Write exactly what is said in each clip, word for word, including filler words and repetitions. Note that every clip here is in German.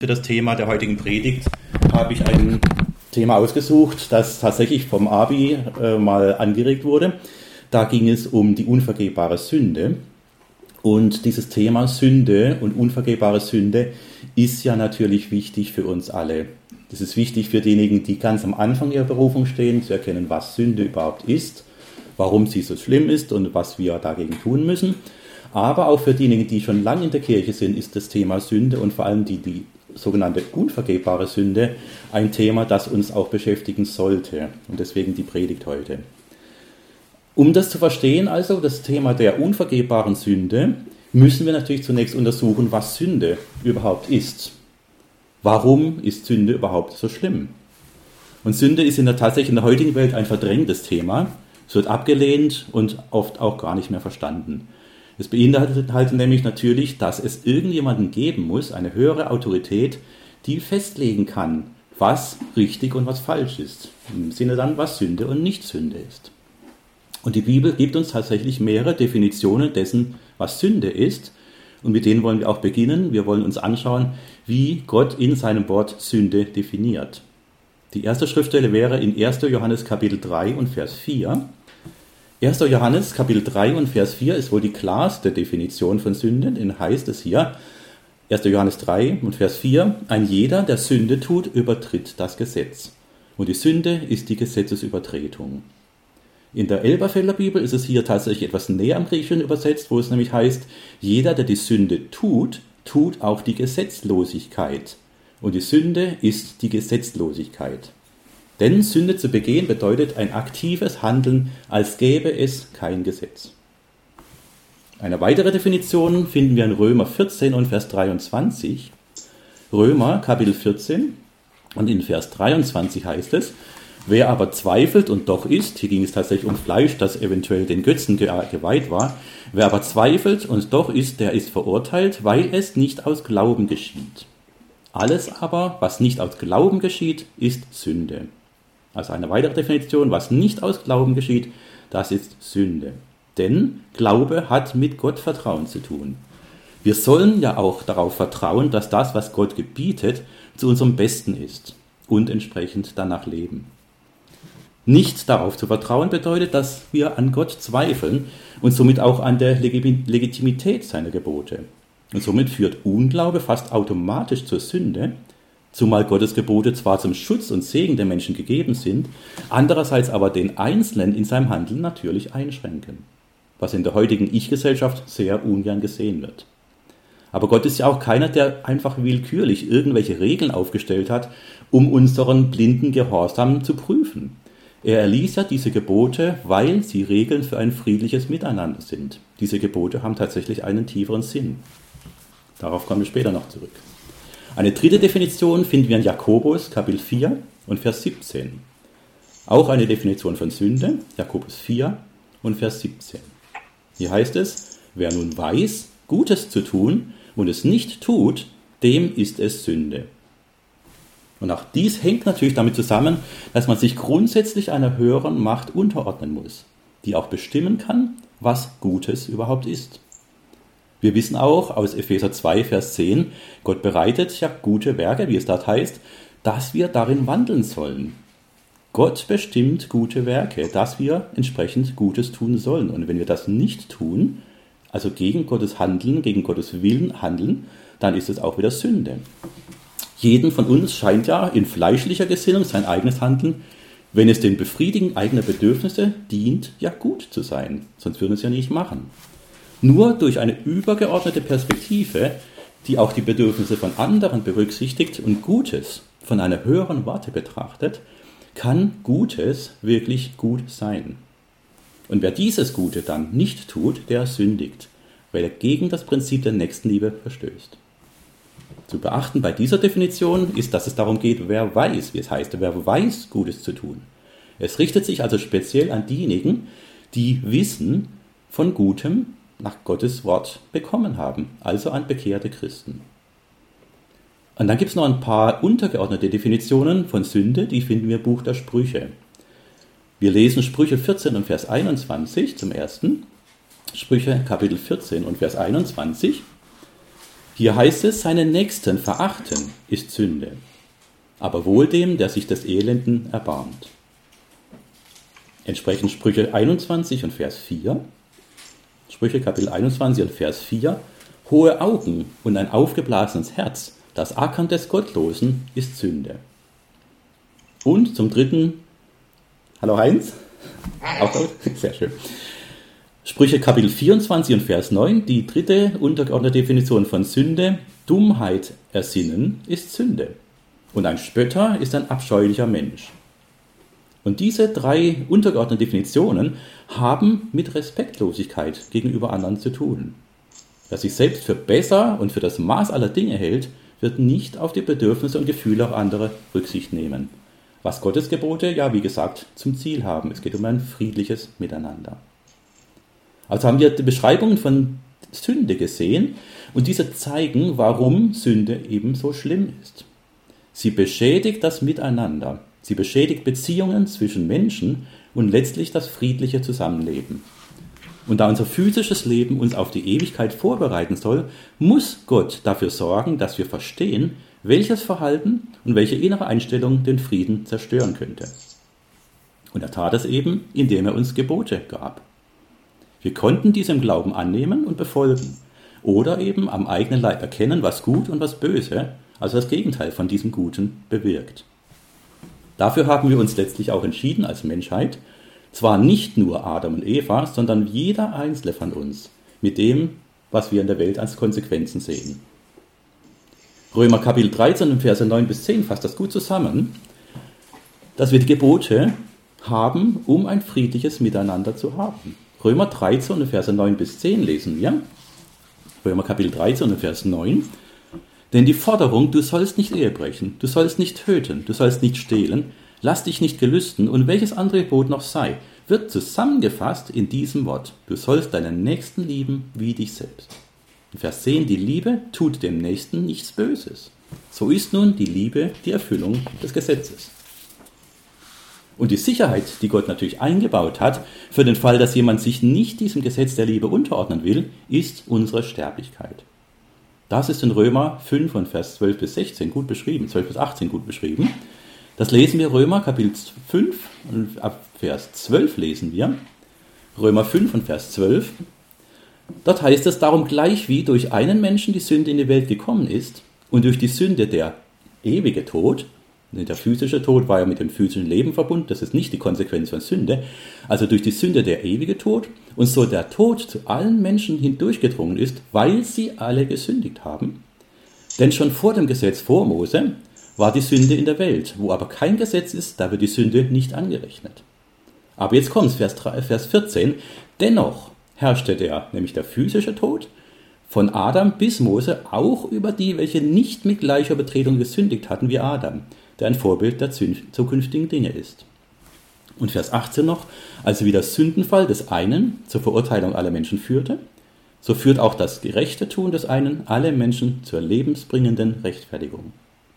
das Thema der heutigen Predigt habe ich ein Thema ausgesucht, das tatsächlich vom Abi äh, mal angeregt wurde. Da ging es um die unvergebbare Sünde. Und dieses Thema Sünde und unvergebbare Sünde ist ja natürlich wichtig für uns alle. Das ist wichtig für diejenigen, die ganz am Anfang ihrer Berufung stehen, zu erkennen, was Sünde überhaupt ist, warum sie so schlimm ist und was wir dagegen tun müssen. Aber auch für diejenigen, die schon lange in der Kirche sind, ist das Thema Sünde und vor allem die, die sogenannte unvergebbare Sünde ein Thema, das uns auch beschäftigen sollte. Und deswegen die Predigt heute. Um das zu verstehen, also das Thema der unvergebbaren Sünde, müssen wir natürlich zunächst untersuchen, was Sünde überhaupt ist. Warum ist Sünde überhaupt so schlimm? Und Sünde ist in der tatsächlich in der heutigen Welt ein verdrängtes Thema. Es wird abgelehnt und oft auch gar nicht mehr verstanden. Es beinhaltet halt nämlich natürlich, dass es irgendjemanden geben muss, eine höhere Autorität, die festlegen kann, was richtig und was falsch ist. Im Sinne dann, was Sünde und nicht Sünde ist. Und die Bibel gibt uns tatsächlich mehrere Definitionen dessen, was Sünde ist. Und mit denen wollen wir auch beginnen. Wir wollen uns anschauen, wie Gott in seinem Wort Sünde definiert. Die erste Schriftstelle wäre in erster Johannes Kapitel drei und Vers vier. erster Johannes Kapitel drei und Vers vier ist wohl die klarste Definition von Sünde. Denn heißt es hier, erster Johannes drei und Vers vier, ein jeder, der Sünde tut, übertritt das Gesetz. Und die Sünde ist die Gesetzesübertretung. In der Elberfelder Bibel ist es hier tatsächlich etwas näher am Griechischen übersetzt, wo es nämlich heißt, jeder, der die Sünde tut, tut auch die Gesetzlosigkeit. Und die Sünde ist die Gesetzlosigkeit. Denn Sünde zu begehen bedeutet ein aktives Handeln, als gäbe es kein Gesetz. Eine weitere Definition finden wir in Römer vierzehn und Vers dreiundzwanzig. Römer Kapitel vierzehn und in Vers dreiundzwanzig heißt es, wer aber zweifelt und doch isst, hier ging es tatsächlich um Fleisch, das eventuell den Götzen geweiht war, wer aber zweifelt und doch isst, der ist verurteilt, weil es nicht aus Glauben geschieht. Alles aber, was nicht aus Glauben geschieht, ist Sünde. Also eine weitere Definition, was nicht aus Glauben geschieht, das ist Sünde. Denn Glaube hat mit Gottvertrauen zu tun. Wir sollen ja auch darauf vertrauen, dass das, was Gott gebietet, zu unserem Besten ist und entsprechend danach leben. Nicht darauf zu vertrauen bedeutet, dass wir an Gott zweifeln und somit auch an der Legitimität seiner Gebote. Und somit führt Unglaube fast automatisch zur Sünde, zumal Gottes Gebote zwar zum Schutz und Segen der Menschen gegeben sind, andererseits aber den Einzelnen in seinem Handeln natürlich einschränken, was in der heutigen Ich-Gesellschaft sehr ungern gesehen wird. Aber Gott ist ja auch keiner, der einfach willkürlich irgendwelche Regeln aufgestellt hat, um unseren blinden Gehorsam zu prüfen. Er erließ ja diese Gebote, weil sie Regeln für ein friedliches Miteinander sind. Diese Gebote haben tatsächlich einen tieferen Sinn. Darauf kommen wir später noch zurück. Eine dritte Definition finden wir in Jakobus, Kapitel vier und Vers siebzehn. Auch eine Definition von Sünde, Jakobus vier und Vers siebzehn. Hier heißt es, wer nun weiß, Gutes zu tun und es nicht tut, dem ist es Sünde. Und auch dies hängt natürlich damit zusammen, dass man sich grundsätzlich einer höheren Macht unterordnen muss, die auch bestimmen kann, was Gutes überhaupt ist. Wir wissen auch aus Epheser zwei, Vers zehn, Gott bereitet ja gute Werke, wie es dort heißt, dass wir darin wandeln sollen. Gott bestimmt gute Werke, dass wir entsprechend Gutes tun sollen. Und wenn wir das nicht tun, also gegen Gottes Handeln, gegen Gottes Willen handeln, dann ist es auch wieder Sünde. Jeden von uns scheint ja in fleischlicher Gesinnung sein eigenes Handeln, wenn es dem Befriedigen eigener Bedürfnisse dient, ja gut zu sein. Sonst würden wir es ja nicht machen. Nur durch eine übergeordnete Perspektive, die auch die Bedürfnisse von anderen berücksichtigt und Gutes von einer höheren Warte betrachtet, kann Gutes wirklich gut sein. Und wer dieses Gute dann nicht tut, der sündigt, weil er gegen das Prinzip der Nächstenliebe verstößt. Zu beachten bei dieser Definition ist, dass es darum geht, wer weiß, wie es heißt, wer weiß, Gutes zu tun. Es richtet sich also speziell an diejenigen, die Wissen von Gutem nach Gottes Wort bekommen haben, also an bekehrte Christen. Und dann gibt es noch ein paar untergeordnete Definitionen von Sünde, die finden wir im Buch der Sprüche. Wir lesen Sprüche vierzehn und Vers einundzwanzig zum ersten. Sprüche Kapitel vierzehn und Vers einundzwanzig. Hier heißt es, seinen Nächsten verachten ist Sünde, aber wohl dem, der sich des Elenden erbarmt. Entsprechend Sprüche einundzwanzig und Vers vier. Sprüche Kapitel einundzwanzig und Vers vier. Hohe Augen und ein aufgeblasenes Herz, das Ackern des Gottlosen, ist Sünde. Und zum dritten, hallo Heinz, auch gut, sehr schön. Sprüche Kapitel vierundzwanzig und Vers neun, die dritte untergeordnete Definition von Sünde, Dummheit ersinnen, ist Sünde. Und ein Spötter ist ein abscheulicher Mensch. Und diese drei untergeordneten Definitionen haben mit Respektlosigkeit gegenüber anderen zu tun. Wer sich selbst für besser und für das Maß aller Dinge hält, wird nicht auf die Bedürfnisse und Gefühle auch anderer Rücksicht nehmen. Was Gottes Gebote, ja wie gesagt, zum Ziel haben. Es geht um ein friedliches Miteinander. Also haben wir die Beschreibungen von Sünde gesehen und diese zeigen, warum Sünde eben so schlimm ist. Sie beschädigt das Miteinander. Sie beschädigt Beziehungen zwischen Menschen und letztlich das friedliche Zusammenleben. Und da unser physisches Leben uns auf die Ewigkeit vorbereiten soll, muss Gott dafür sorgen, dass wir verstehen, welches Verhalten und welche innere Einstellung den Frieden zerstören könnte. Und er tat es eben, indem er uns Gebote gab. Wir konnten dies im Glauben annehmen und befolgen oder eben am eigenen Leib erkennen, was gut und was böse, also das Gegenteil von diesem Guten, bewirkt. Dafür haben wir uns letztlich auch entschieden als Menschheit, zwar nicht nur Adam und Eva, sondern jeder Einzelne von uns, mit dem, was wir in der Welt als Konsequenzen sehen. Römer Kapitel dreizehn, Verse neun bis zehn fasst das gut zusammen, dass wir die Gebote haben, um ein friedliches Miteinander zu haben. Römer dreizehn, Verse neun bis zehn lesen wir. Römer Kapitel dreizehn, Vers neun. Denn die Forderung, du sollst nicht Ehe brechen, du sollst nicht töten, du sollst nicht stehlen, lass dich nicht gelüsten und welches andere Gebot noch sei, wird zusammengefasst in diesem Wort. Du sollst deinen Nächsten lieben wie dich selbst. In Vers zehn, die Liebe tut dem Nächsten nichts Böses. So ist nun die Liebe die Erfüllung des Gesetzes. Und die Sicherheit, die Gott natürlich eingebaut hat, für den Fall, dass jemand sich nicht diesem Gesetz der Liebe unterordnen will, ist unsere Sterblichkeit. Das ist in Römer fünf und Vers zwölf bis sechzehn gut beschrieben, zwölf bis achtzehn gut beschrieben. Das lesen wir Römer Kapitel fünf und ab Vers zwölf lesen wir. Römer fünf und Vers zwölf. Dort heißt es, darum gleich wie durch einen Menschen die Sünde in die Welt gekommen ist und durch die Sünde der ewige Tod, der physische Tod war ja mit dem physischen Leben verbunden, das ist nicht die Konsequenz von Sünde, also durch die Sünde der ewige Tod und so der Tod zu allen Menschen hindurchgedrungen ist, weil sie alle gesündigt haben. Denn schon vor dem Gesetz vor Mose war die Sünde in der Welt, wo aber kein Gesetz ist, da wird die Sünde nicht angerechnet. Aber jetzt kommt Vers, Vers vierzehn, dennoch herrschte der, nämlich der physische Tod, von Adam bis Mose auch über die, welche nicht mit gleicher Betretung gesündigt hatten wie Adam, der ein Vorbild der zukünftigen Dinge ist. Und Vers achtzehn noch, also wie der Sündenfall des einen zur Verurteilung aller Menschen führte, so führt auch das gerechte Tun des einen alle Menschen zur lebensbringenden Rechtfertigung.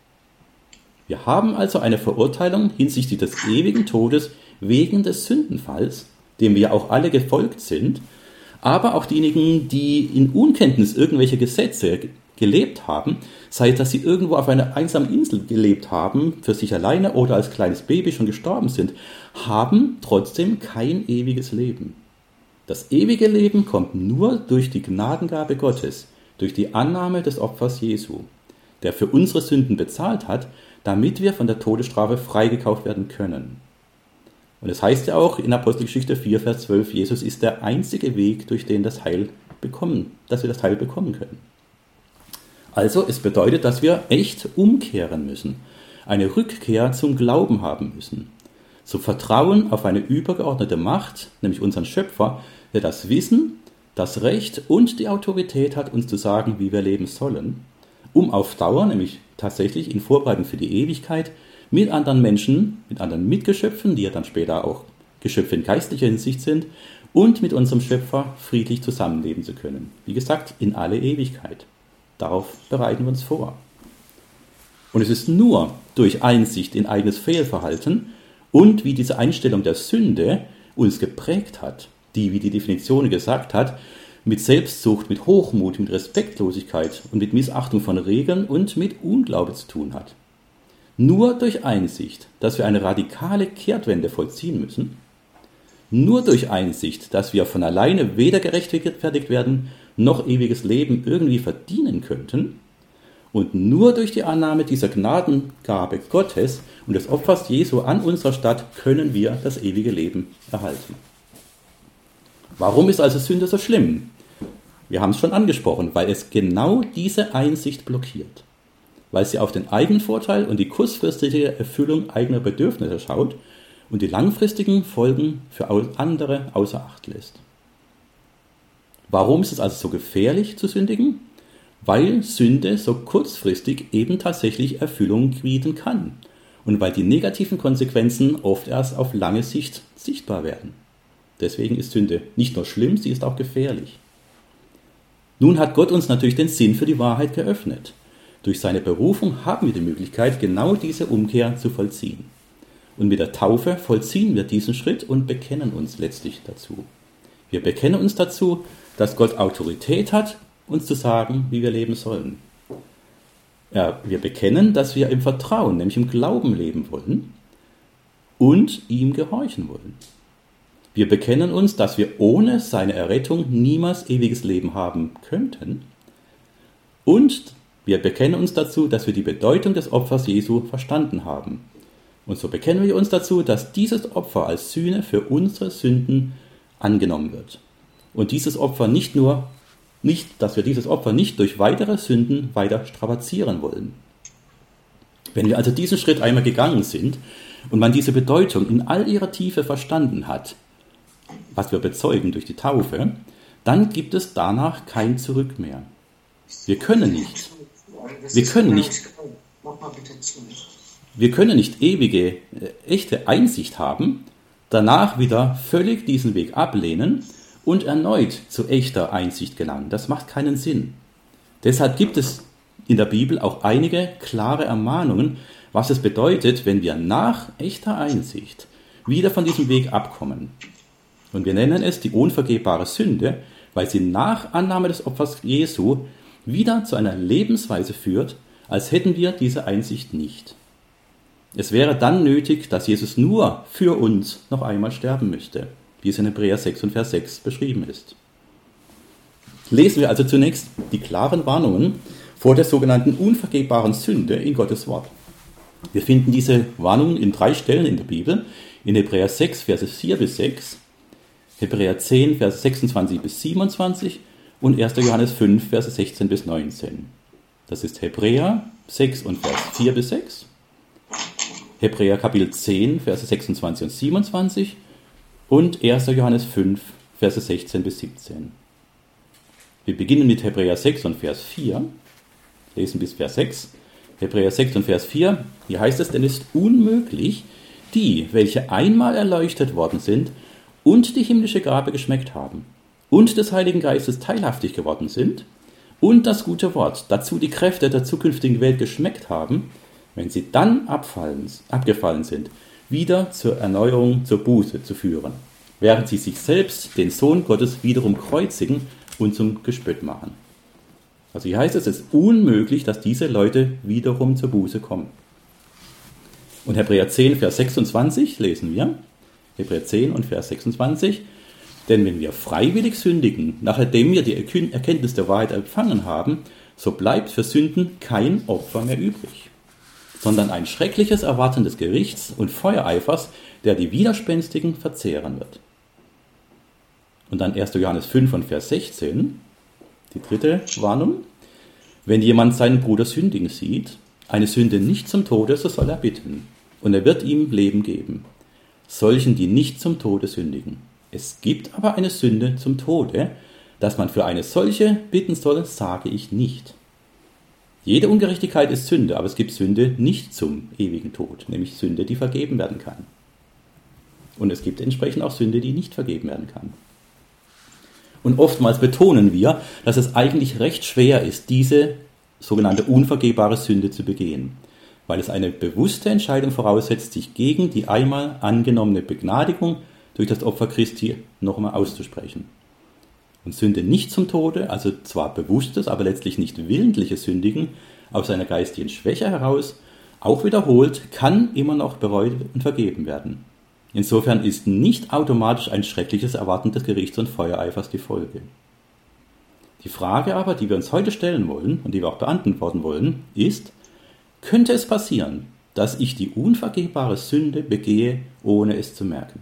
Wir haben also eine Verurteilung hinsichtlich des ewigen Todes wegen des Sündenfalls, dem wir auch alle gefolgt sind, aber auch diejenigen, die in Unkenntnis irgendwelche Gesetze gelebt haben, sei es, dass sie irgendwo auf einer einsamen Insel gelebt haben, für sich alleine oder als kleines Baby schon gestorben sind, haben trotzdem kein ewiges Leben. Das ewige Leben kommt nur durch die Gnadengabe Gottes, durch die Annahme des Opfers Jesu, der für unsere Sünden bezahlt hat, damit wir von der Todesstrafe freigekauft werden können. Und es heißt ja auch in Apostelgeschichte vier, Vers zwölf, Jesus ist der einzige Weg, durch den das Heil bekommen, dass wir das Heil bekommen können. Also es bedeutet, dass wir echt umkehren müssen, eine Rückkehr zum Glauben haben müssen, zu vertrauen auf eine übergeordnete Macht, nämlich unseren Schöpfer, der das Wissen, das Recht und die Autorität hat, uns zu sagen, wie wir leben sollen, um auf Dauer, nämlich tatsächlich in Vorbereitung für die Ewigkeit, mit anderen Menschen, mit anderen Mitgeschöpfen, die ja dann später auch Geschöpfe in geistlicher Hinsicht sind, und mit unserem Schöpfer friedlich zusammenleben zu können. Wie gesagt, in alle Ewigkeit. Darauf bereiten wir uns vor. Und es ist nur durch Einsicht in eigenes Fehlverhalten und wie diese Einstellung der Sünde uns geprägt hat, die, wie die Definition gesagt hat, mit Selbstsucht, mit Hochmut, mit Respektlosigkeit und mit Missachtung von Regeln und mit Unglaube zu tun hat. Nur durch Einsicht, dass wir eine radikale Kehrtwende vollziehen müssen, nur durch Einsicht, dass wir von alleine weder gerechtfertigt werden, noch ewiges Leben irgendwie verdienen könnten, und nur durch die Annahme dieser Gnadengabe Gottes und des Opfers Jesu an unserer Stadt können wir das ewige Leben erhalten. Warum ist also Sünde so schlimm? Wir haben es schon angesprochen, weil es genau diese Einsicht blockiert. Weil sie auf den eigenen Vorteil und die kurzfristige Erfüllung eigener Bedürfnisse schaut und die langfristigen Folgen für andere außer Acht lässt. Warum ist es also so gefährlich zu sündigen? Weil Sünde so kurzfristig eben tatsächlich Erfüllung bieten kann und weil die negativen Konsequenzen oft erst auf lange Sicht sichtbar werden. Deswegen ist Sünde nicht nur schlimm, sie ist auch gefährlich. Nun hat Gott uns natürlich den Sinn für die Wahrheit geöffnet. Durch seine Berufung haben wir die Möglichkeit, genau diese Umkehr zu vollziehen. Und mit der Taufe vollziehen wir diesen Schritt und bekennen uns letztlich dazu. Wir bekennen uns dazu, dass Gott Autorität hat, uns zu sagen, wie wir leben sollen. Ja, wir bekennen, dass wir im Vertrauen, nämlich im Glauben leben wollen und ihm gehorchen wollen. Wir bekennen uns, dass wir ohne seine Errettung niemals ewiges Leben haben könnten. Und wir bekennen uns dazu, dass wir die Bedeutung des Opfers Jesu verstanden haben. Und so bekennen wir uns dazu, dass dieses Opfer als Sühne für unsere Sünden angenommen wird. Und dieses Opfer nicht nur Nicht, dass wir dieses Opfer nicht durch weitere Sünden weiter strapazieren wollen. Wenn wir also diesen Schritt einmal gegangen sind und man diese Bedeutung in all ihrer Tiefe verstanden hat, was wir bezeugen durch die Taufe, dann gibt es danach kein Zurück mehr. Wir können nicht, wir können nicht, wir können nicht ewige, echte Einsicht haben, danach wieder völlig diesen Weg ablehnen und erneut zu echter Einsicht gelangen. Das macht keinen Sinn. Deshalb gibt es in der Bibel auch einige klare Ermahnungen, was es bedeutet, wenn wir nach echter Einsicht wieder von diesem Weg abkommen. Und wir nennen es die unvergebbare Sünde, weil sie nach Annahme des Opfers Jesu wieder zu einer Lebensweise führt, als hätten wir diese Einsicht nicht. Es wäre dann nötig, dass Jesus nur für uns noch einmal sterben müsste, wie es in Hebräer sechs und Vers sechs beschrieben ist. Lesen wir also zunächst die klaren Warnungen vor der sogenannten unvergebbaren Sünde in Gottes Wort. Wir finden diese Warnungen in drei Stellen in der Bibel, in Hebräer sechs, Verse vier bis sechs, Hebräer zehn, Verse sechsundzwanzig bis siebenundzwanzig und erster Johannes fünf, Verse sechzehn bis neunzehn. Das ist Hebräer sechs und Vers vier bis sechs, Hebräer Kapitel zehn, Verse sechsundzwanzig und siebenundzwanzig und erster Johannes fünf, Verse sechzehn bis siebzehn. Wir beginnen mit Hebräer sechs und Vers vier, lesen bis Vers sechs. Hebräer sechs und Vers vier, hier heißt es, denn es ist unmöglich, die, welche einmal erleuchtet worden sind und die himmlische Gabe geschmeckt haben und des Heiligen Geistes teilhaftig geworden sind und das gute Wort, dazu die Kräfte der zukünftigen Welt geschmeckt haben, wenn sie dann abfallen, abgefallen sind, wieder zur Erneuerung, zur Buße zu führen, während sie sich selbst, den Sohn Gottes, wiederum kreuzigen und zum Gespött machen. Also hier heißt es, es ist unmöglich, dass diese Leute wiederum zur Buße kommen. Und Hebräer zehn, Vers sechsundzwanzig lesen wir, Hebräer zehn und Vers sechsundzwanzig, denn wenn wir freiwillig sündigen, nachdem wir die Erkenntnis der Wahrheit empfangen haben, so bleibt für Sünden kein Opfer mehr übrig, sondern ein schreckliches Erwarten des Gerichts und Feuereifers, der die Widerspenstigen verzehren wird. Und dann erster Johannes fünf und Vers sechzehn, die dritte Warnung. Wenn jemand seinen Bruder sündigen sieht, eine Sünde nicht zum Tode, so soll er bitten, und er wird ihm Leben geben. Solchen, die nicht zum Tode sündigen. Es gibt aber eine Sünde zum Tode, dass man für eine solche bitten soll, sage ich nicht. Jede Ungerechtigkeit ist Sünde, aber es gibt Sünde nicht zum ewigen Tod, nämlich Sünde, die vergeben werden kann. Und es gibt entsprechend auch Sünde, die nicht vergeben werden kann. Und oftmals betonen wir, dass es eigentlich recht schwer ist, diese sogenannte unvergebbare Sünde zu begehen, weil es eine bewusste Entscheidung voraussetzt, sich gegen die einmal angenommene Begnadigung durch das Opfer Christi nochmal auszusprechen. Und Sünde nicht zum Tode, also zwar bewusstes, aber letztlich nicht willentliches Sündigen, aus einer geistigen Schwäche heraus, auch wiederholt, kann immer noch bereut und vergeben werden. Insofern ist nicht automatisch ein schreckliches Erwarten des Gerichts und Feuereifers die Folge. Die Frage aber, die wir uns heute stellen wollen und die wir auch beantworten wollen, ist, könnte es passieren, dass ich die unvergebbare Sünde begehe, ohne es zu merken?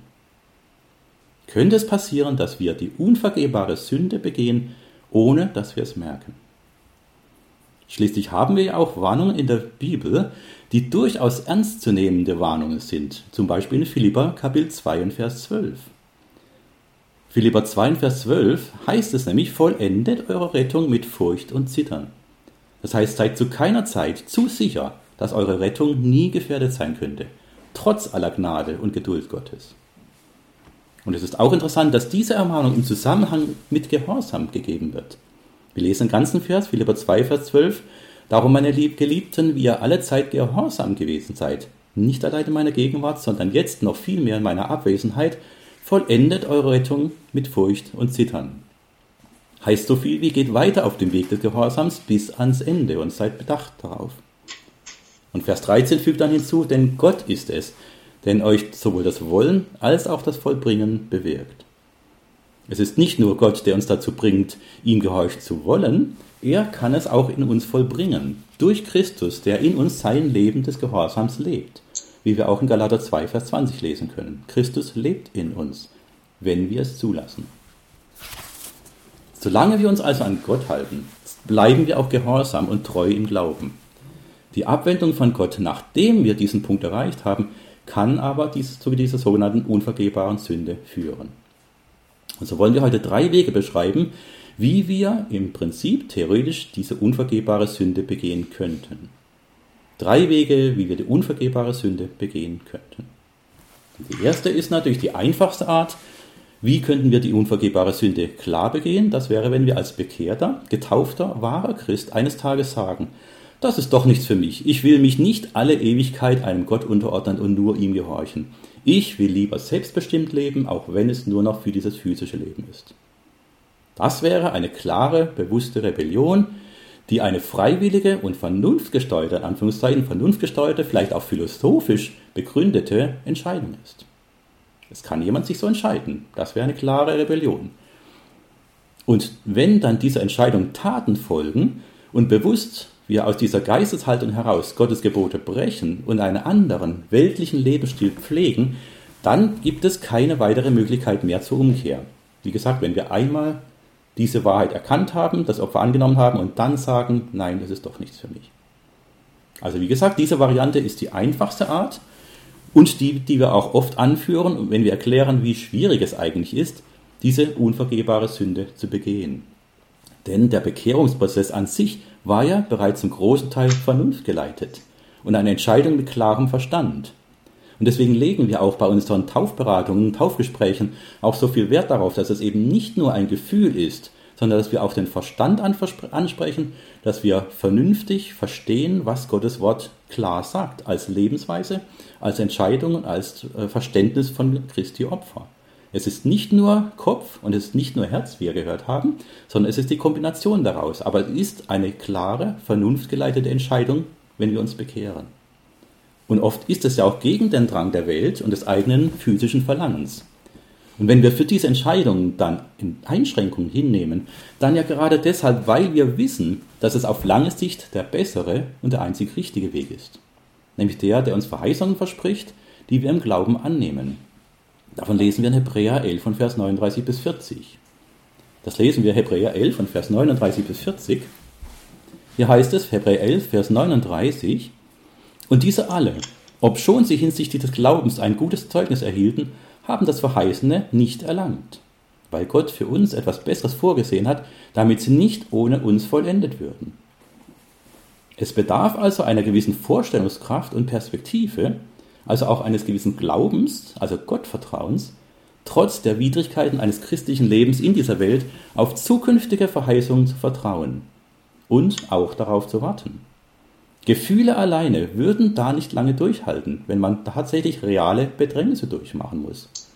Könnte es passieren, dass wir die unvergebbare Sünde begehen, ohne dass wir es merken? Schließlich haben wir ja auch Warnungen in der Bibel, die durchaus ernstzunehmende Warnungen sind. Zum Beispiel in Philipper Kapitel zwei und Vers zwölf. Philipper zwei und Vers zwölf heißt es nämlich, vollendet eure Rettung mit Furcht und Zittern. Das heißt, seid zu keiner Zeit zu sicher, dass eure Rettung nie gefährdet sein könnte, trotz aller Gnade und Geduld Gottes. Und es ist auch interessant, dass diese Ermahnung im Zusammenhang mit Gehorsam gegeben wird. Wir lesen den ganzen Vers, Philipper zwei, Vers zwölf. Darum, meine Geliebten, wie ihr alle Zeit gehorsam gewesen seid, nicht allein in meiner Gegenwart, sondern jetzt noch viel mehr in meiner Abwesenheit, vollendet eure Rettung mit Furcht und Zittern. Heißt so viel wie geht weiter auf dem Weg des Gehorsams bis ans Ende und seid bedacht darauf. Und Vers dreizehn fügt dann hinzu, denn Gott ist es, der euch sowohl das Wollen als auch das Vollbringen bewirkt. Es ist nicht nur Gott, der uns dazu bringt, ihm gehorcht zu wollen, er kann es auch in uns vollbringen, durch Christus, der in uns sein Leben des Gehorsams lebt, wie wir auch in Galater zwei, Vers zwanzig lesen können. Christus lebt in uns, wenn wir es zulassen. Solange wir uns also an Gott halten, bleiben wir auch gehorsam und treu im Glauben. Die Abwendung von Gott, nachdem wir diesen Punkt erreicht haben, kann aber dies, zu dieser sogenannten unvergebbaren Sünde führen. Und so wollen wir heute drei Wege beschreiben, wie wir im Prinzip theoretisch diese unvergebbare Sünde begehen könnten. Drei Wege, wie wir die unvergebbare Sünde begehen könnten. Die erste ist natürlich die einfachste Art. Wie könnten wir die unvergebbare Sünde klar begehen? Das wäre, wenn wir als bekehrter, getaufter, wahrer Christ eines Tages sagen, das ist doch nichts für mich. Ich will mich nicht alle Ewigkeit einem Gott unterordnen und nur ihm gehorchen. Ich will lieber selbstbestimmt leben, auch wenn es nur noch für dieses physische Leben ist. Das wäre eine klare, bewusste Rebellion, die eine freiwillige und vernunftgesteuerte, in Anführungszeichen vernunftgesteuerte, vielleicht auch philosophisch begründete Entscheidung ist. Es kann jemand sich so entscheiden. Das wäre eine klare Rebellion. Und wenn dann dieser Entscheidung Taten folgen und bewusst wir aus dieser Geisteshaltung heraus Gottes Gebote brechen und einen anderen weltlichen Lebensstil pflegen, dann gibt es keine weitere Möglichkeit mehr zur Umkehr. Wie gesagt, wenn wir einmal diese Wahrheit erkannt haben, das Opfer angenommen haben und dann sagen, nein, das ist doch nichts für mich. Also wie gesagt, diese Variante ist die einfachste Art und die, die wir auch oft anführen, wenn wir erklären, wie schwierig es eigentlich ist, diese unvergebbare Sünde zu begehen. Denn der Bekehrungsprozess an sich war ja bereits zum großen Teil vernunftgeleitet und eine Entscheidung mit klarem Verstand. Und deswegen legen wir auch bei unseren Taufberatungen, Taufgesprächen auch so viel Wert darauf, dass es eben nicht nur ein Gefühl ist, sondern dass wir auch den Verstand ansprechen, dass wir vernünftig verstehen, was Gottes Wort klar sagt, als Lebensweise, als Entscheidung und als Verständnis von Christi Opfer. Es ist nicht nur Kopf und es ist nicht nur Herz, wie wir gehört haben, sondern es ist die Kombination daraus. Aber es ist eine klare, vernunftgeleitete Entscheidung, wenn wir uns bekehren. Und oft ist es ja auch gegen den Drang der Welt und des eigenen physischen Verlangens. Und wenn wir für diese Entscheidung dann Einschränkungen hinnehmen, dann ja gerade deshalb, weil wir wissen, dass es auf lange Sicht der bessere und der einzig richtige Weg ist. Nämlich der, der uns Verheißungen verspricht, die wir im Glauben annehmen. Davon lesen wir in Hebräer elf von Vers neununddreißig bis vierzig. Das lesen wir Hebräer elf von Vers neununddreißig bis vierzig. Hier heißt es, Hebräer elf, Vers neununddreißig, und diese alle, obschon sie hinsichtlich des Glaubens ein gutes Zeugnis erhielten, haben das Verheißene nicht erlangt, weil Gott für uns etwas Besseres vorgesehen hat, damit sie nicht ohne uns vollendet würden. Es bedarf also einer gewissen Vorstellungskraft und Perspektive, also auch eines gewissen Glaubens, also Gottvertrauens, trotz der Widrigkeiten eines christlichen Lebens in dieser Welt auf zukünftige Verheißungen zu vertrauen und auch darauf zu warten. Gefühle alleine würden da nicht lange durchhalten, wenn man tatsächlich reale Bedrängnisse durchmachen muss.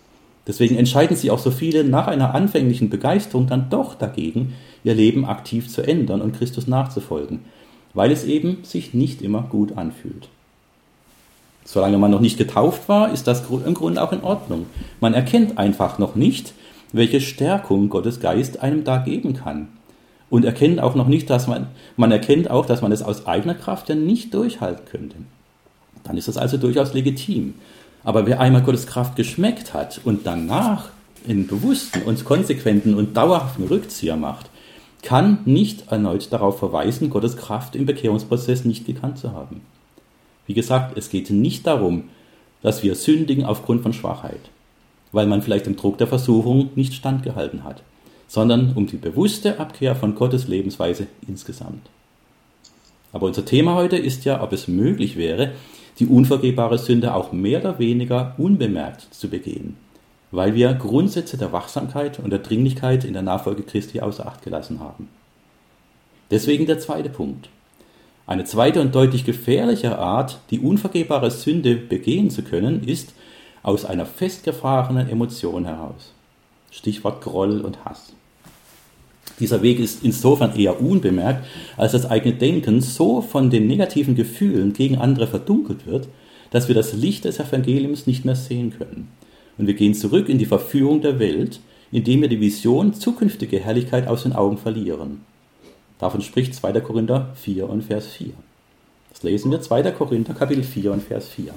Deswegen entscheiden sich auch so viele nach einer anfänglichen Begeisterung dann doch dagegen, ihr Leben aktiv zu ändern und Christus nachzufolgen, weil es eben sich nicht immer gut anfühlt. Solange man noch nicht getauft war, ist das im Grunde auch in Ordnung. Man erkennt einfach noch nicht, welche Stärkung Gottes Geist einem da geben kann. Und erkennt auch noch nicht, dass man, man erkennt auch, dass man es aus eigener Kraft ja nicht durchhalten könnte. Dann ist das also durchaus legitim. Aber wer einmal Gottes Kraft geschmeckt hat und danach einen bewussten und konsequenten und dauerhaften Rückzieher macht, kann nicht erneut darauf verweisen, Gottes Kraft im Bekehrungsprozess nicht gekannt zu haben. Wie gesagt, es geht nicht darum, dass wir sündigen aufgrund von Schwachheit, weil man vielleicht dem Druck der Versuchung nicht standgehalten hat, sondern um die bewusste Abkehr von Gottes Lebensweise insgesamt. Aber unser Thema heute ist ja, ob es möglich wäre, die unvergebbare Sünde auch mehr oder weniger unbemerkt zu begehen, weil wir Grundsätze der Wachsamkeit und der Dringlichkeit in der Nachfolge Christi außer Acht gelassen haben. Deswegen der zweite Punkt. Eine zweite und deutlich gefährlichere Art, die unvergebbare Sünde begehen zu können, ist aus einer festgefahrenen Emotion heraus. Stichwort Groll und Hass. Dieser Weg ist insofern eher unbemerkt, als das eigene Denken so von den negativen Gefühlen gegen andere verdunkelt wird, dass wir das Licht des Evangeliums nicht mehr sehen können. Und wir gehen zurück in die Verführung der Welt, indem wir die Vision zukünftige Herrlichkeit aus den Augen verlieren. Davon spricht zweiter Korinther vier und Vers vier. Das lesen wir, zweiter Korinther Kapitel vier und Vers vier.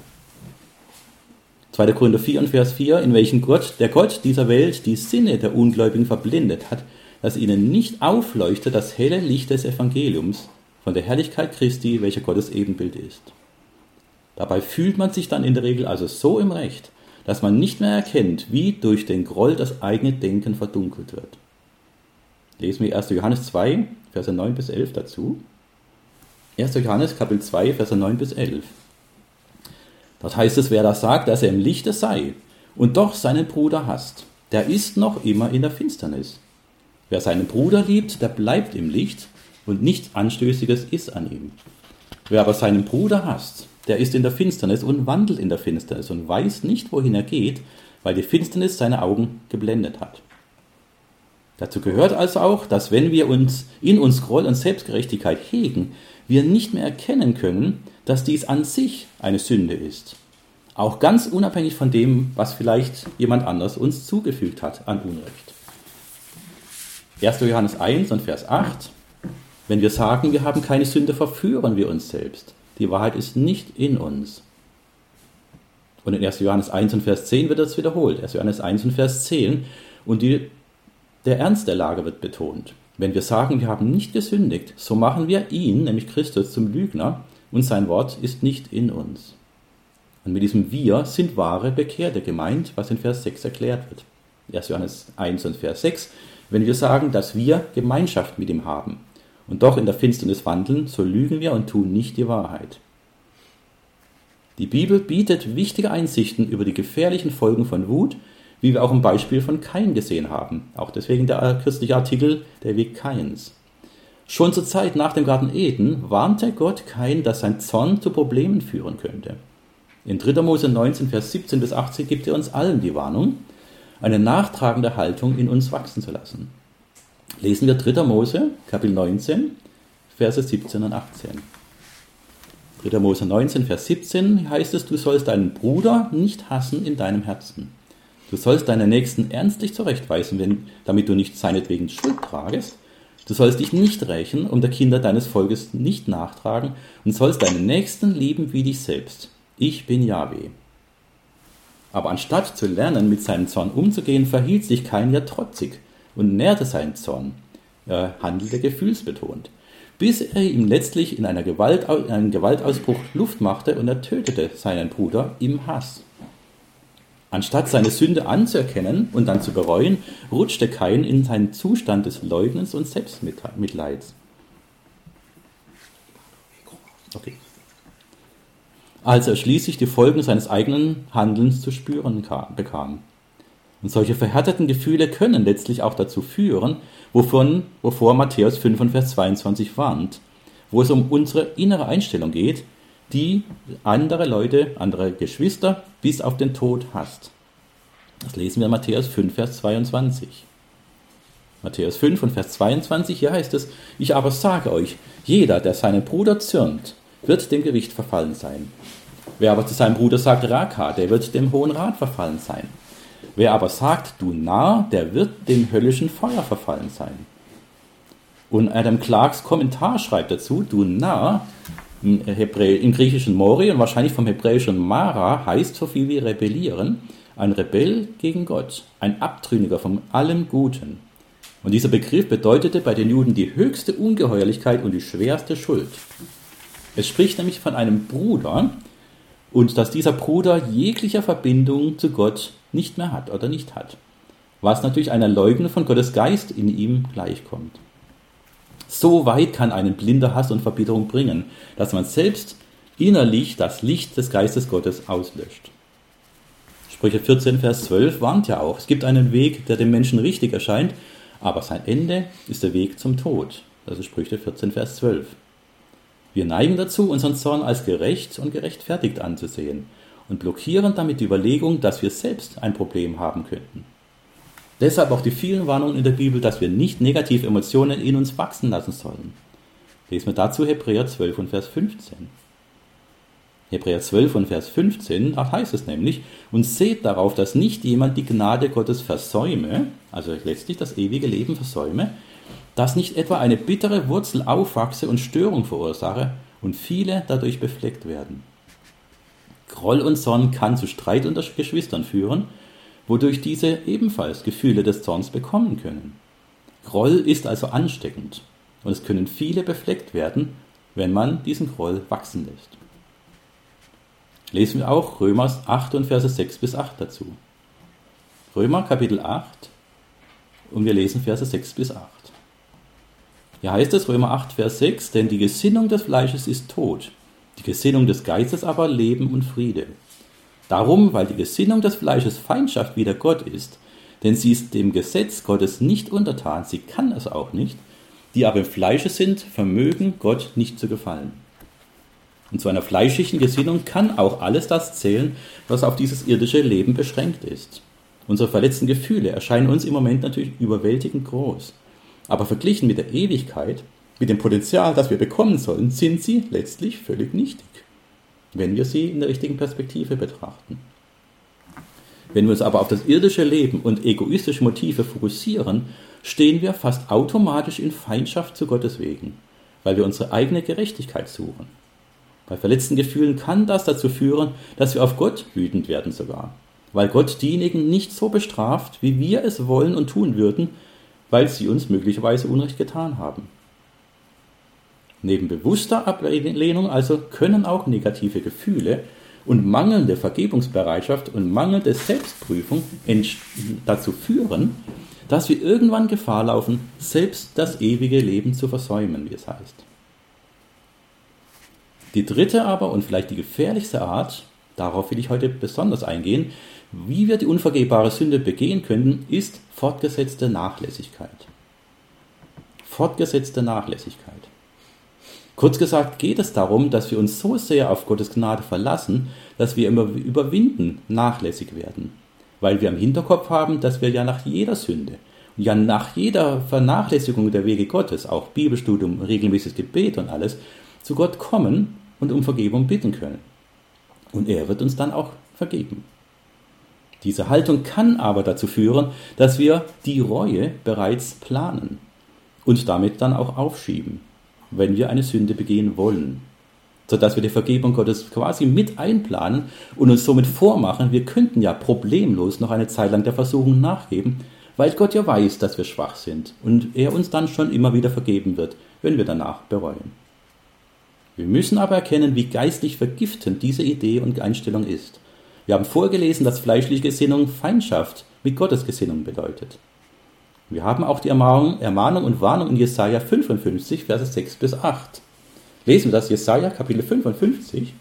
zweiter Korinther vier und Vers vier, in welchen Gott, der Gott dieser Welt die Sinne der Ungläubigen verblindet hat, dass ihnen nicht aufleuchtet das helle Licht des Evangeliums von der Herrlichkeit Christi, welcher Gottes Ebenbild ist. Dabei fühlt man sich dann in der Regel also so im Recht, dass man nicht mehr erkennt, wie durch den Groll das eigene Denken verdunkelt wird. Lesen wir erster Johannes zwei, Verse neun bis elf dazu. erster Johannes Kapitel zwei, Verse neun bis elf. Dort heißt es, wer da sagt, dass er im Lichte sei und doch seinen Bruder hasst, der ist noch immer in der Finsternis. Wer seinen Bruder liebt, der bleibt im Licht und nichts Anstößiges ist an ihm. Wer aber seinen Bruder hasst, der ist in der Finsternis und wandelt in der Finsternis und weiß nicht, wohin er geht, weil die Finsternis seine Augen geblendet hat. Dazu gehört also auch, dass wenn wir uns in uns Groll und Selbstgerechtigkeit hegen, wir nicht mehr erkennen können, dass dies an sich eine Sünde ist. Auch ganz unabhängig von dem, was vielleicht jemand anders uns zugefügt hat an Unrecht. erster Johannes eins und Vers acht. Wenn wir sagen, wir haben keine Sünde, verführen wir uns selbst. Die Wahrheit ist nicht in uns. Und in erster Johannes eins und Vers zehn wird das wiederholt. erster Johannes eins und Vers zehn. Und die, der Ernst der Lage wird betont. Wenn wir sagen, wir haben nicht gesündigt, so machen wir ihn, nämlich Christus, zum Lügner und sein Wort ist nicht in uns. Und mit diesem Wir sind wahre Bekehrte gemeint, was in Vers sechs erklärt wird. erster Johannes eins und Vers sechs. Wenn wir sagen, dass wir Gemeinschaft mit ihm haben und doch in der Finsternis wandeln, so lügen wir und tun nicht die Wahrheit. Die Bibel bietet wichtige Einsichten über die gefährlichen Folgen von Wut, wie wir auch im Beispiel von Kain gesehen haben. Auch deswegen der kürzliche Artikel, der Weg Kains. Schon zur Zeit nach dem Garten Eden warnte Gott Kain, dass sein Zorn zu Problemen führen könnte. In dritter Mose neunzehn, Vers siebzehn bis achtzehn gibt er uns allen die Warnung, eine nachtragende Haltung in uns wachsen zu lassen. Lesen wir dritter Mose, Kapitel neunzehn, Verse siebzehn und achtzehn. dritter Mose neunzehn, Vers siebzehn heißt es, du sollst deinen Bruder nicht hassen in deinem Herzen. Du sollst deinen Nächsten ernstlich zurechtweisen, wenn, damit du nicht seinetwegen Schuld tragest. Du sollst dich nicht rächen, um der Kinder deines Volkes nicht nachtragen und sollst deinen Nächsten lieben wie dich selbst. Ich bin Jahwe. Aber anstatt zu lernen, mit seinem Zorn umzugehen, verhielt sich Kain ja trotzig und nährte seinen Zorn. Er handelte gefühlsbetont, bis er ihm letztlich in, einer Gewalt, in einem Gewaltausbruch Luft machte und er tötete seinen Bruder im Hass. Anstatt seine Sünde anzuerkennen und dann zu bereuen, rutschte Kain in seinen Zustand des Leugnens und Selbstmitleids. Okay. Als er schließlich die Folgen seines eigenen Handelns zu spüren bekam. Und solche verhärteten Gefühle können letztlich auch dazu führen, wovon, wovor Matthäus fünf, Vers zweiundzwanzig warnt, wo es um unsere innere Einstellung geht, die andere Leute, andere Geschwister bis auf den Tod hasst. Das lesen wir in Matthäus fünf, Vers zweiundzwanzig. Matthäus fünf und Vers zweiundzwanzig, hier heißt es: Ich aber sage euch, jeder, der seinen Bruder zürnt, wird dem Gericht verfallen sein. Wer aber zu seinem Bruder sagt, Raka, der wird dem Hohen Rat verfallen sein. Wer aber sagt, du Narr, der wird dem höllischen Feuer verfallen sein. Und Adam Clarks Kommentar schreibt dazu, du Narr, im, Hebrä- im griechischen Mori und wahrscheinlich vom hebräischen Mara, heißt so viel wie rebellieren, ein Rebell gegen Gott, ein Abtrünniger von allem Guten. Und dieser Begriff bedeutete bei den Juden die höchste Ungeheuerlichkeit und die schwerste Schuld. Es spricht nämlich von einem Bruder und dass dieser Bruder jeglicher Verbindung zu Gott nicht mehr hat oder nicht hat. Was natürlich einer Leugnung von Gottes Geist in ihm gleichkommt. So weit kann einen blinder Hass und Verbitterung bringen, dass man selbst innerlich das Licht des Geistes Gottes auslöscht. Sprüche vierzehn, Vers zwölf warnt ja auch, es gibt einen Weg, der dem Menschen richtig erscheint, aber sein Ende ist der Weg zum Tod. Das ist Sprüche vierzehn, Vers zwölf. Wir neigen dazu, unseren Zorn als gerecht und gerechtfertigt anzusehen und blockieren damit die Überlegung, dass wir selbst ein Problem haben könnten. Deshalb auch die vielen Warnungen in der Bibel, dass wir nicht negative Emotionen in uns wachsen lassen sollen. Lesen wir dazu Hebräer zwölf und Vers fünfzehn. Hebräer zwölf und Vers fünfzehn, da heißt es nämlich, und seht darauf, dass nicht jemand die Gnade Gottes versäume, also letztlich das ewige Leben versäume, dass nicht etwa eine bittere Wurzel aufwachse und Störung verursache und viele dadurch befleckt werden. Groll und Zorn kann zu Streit unter Geschwistern führen, wodurch diese ebenfalls Gefühle des Zorns bekommen können. Groll ist also ansteckend und es können viele befleckt werden, wenn man diesen Groll wachsen lässt. Lesen wir auch Römer acht und Verse sechs bis acht dazu. Römer Kapitel acht und wir lesen Verse sechs bis acht. Hier heißt es, Römer acht, Vers sechs, denn die Gesinnung des Fleisches ist Tod, die Gesinnung des Geistes aber Leben und Friede. Darum, weil die Gesinnung des Fleisches Feindschaft wider Gott ist, denn sie ist dem Gesetz Gottes nicht untertan, sie kann es auch nicht, die aber im Fleische sind, vermögen Gott nicht zu gefallen. Und zu einer fleischlichen Gesinnung kann auch alles das zählen, was auf dieses irdische Leben beschränkt ist. Unsere verletzten Gefühle erscheinen uns im Moment natürlich überwältigend groß. Aber verglichen mit der Ewigkeit, mit dem Potenzial, das wir bekommen sollen, sind sie letztlich völlig nichtig, wenn wir sie in der richtigen Perspektive betrachten. Wenn wir uns aber auf das irdische Leben und egoistische Motive fokussieren, stehen wir fast automatisch in Feindschaft zu Gottes wegen, weil wir unsere eigene Gerechtigkeit suchen. Bei verletzten Gefühlen kann das dazu führen, dass wir auf Gott wütend werden sogar, weil Gott diejenigen nicht so bestraft, wie wir es wollen und tun würden, weil sie uns möglicherweise Unrecht getan haben. Neben bewusster Ablehnung also können auch negative Gefühle und mangelnde Vergebungsbereitschaft und mangelnde Selbstprüfung dazu führen, dass wir irgendwann Gefahr laufen, selbst das ewige Leben zu versäumen, wie es heißt. Die dritte aber und vielleicht die gefährlichste Art, darauf will ich heute besonders eingehen, wie wir die unvergebbare Sünde begehen können, ist fortgesetzte Nachlässigkeit. Fortgesetzte Nachlässigkeit. Kurz gesagt geht es darum, dass wir uns so sehr auf Gottes Gnade verlassen, dass wir immer überwinden nachlässig werden. Weil wir im Hinterkopf haben, dass wir ja nach jeder Sünde und ja nach jeder Vernachlässigung der Wege Gottes, auch Bibelstudium, regelmäßiges Gebet und alles, zu Gott kommen und um Vergebung bitten können. Und er wird uns dann auch vergeben. Diese Haltung kann aber dazu führen, dass wir die Reue bereits planen und damit dann auch aufschieben, wenn wir eine Sünde begehen wollen, sodass wir die Vergebung Gottes quasi mit einplanen und uns somit vormachen, wir könnten ja problemlos noch eine Zeit lang der Versuchung nachgeben, weil Gott ja weiß, dass wir schwach sind und er uns dann schon immer wieder vergeben wird, wenn wir danach bereuen. Wir müssen aber erkennen, wie geistlich vergiftend diese Idee und Einstellung ist. Wir haben vorgelesen, dass fleischliche Gesinnung Feindschaft mit Gottes Gesinnung bedeutet. Wir haben auch die Ermahnung, Ermahnung und Warnung in Jesaja fünfundfünfzig, Verse sechs bis acht. Lesen wir das, Jesaja Kapitel fünfundfünfzig.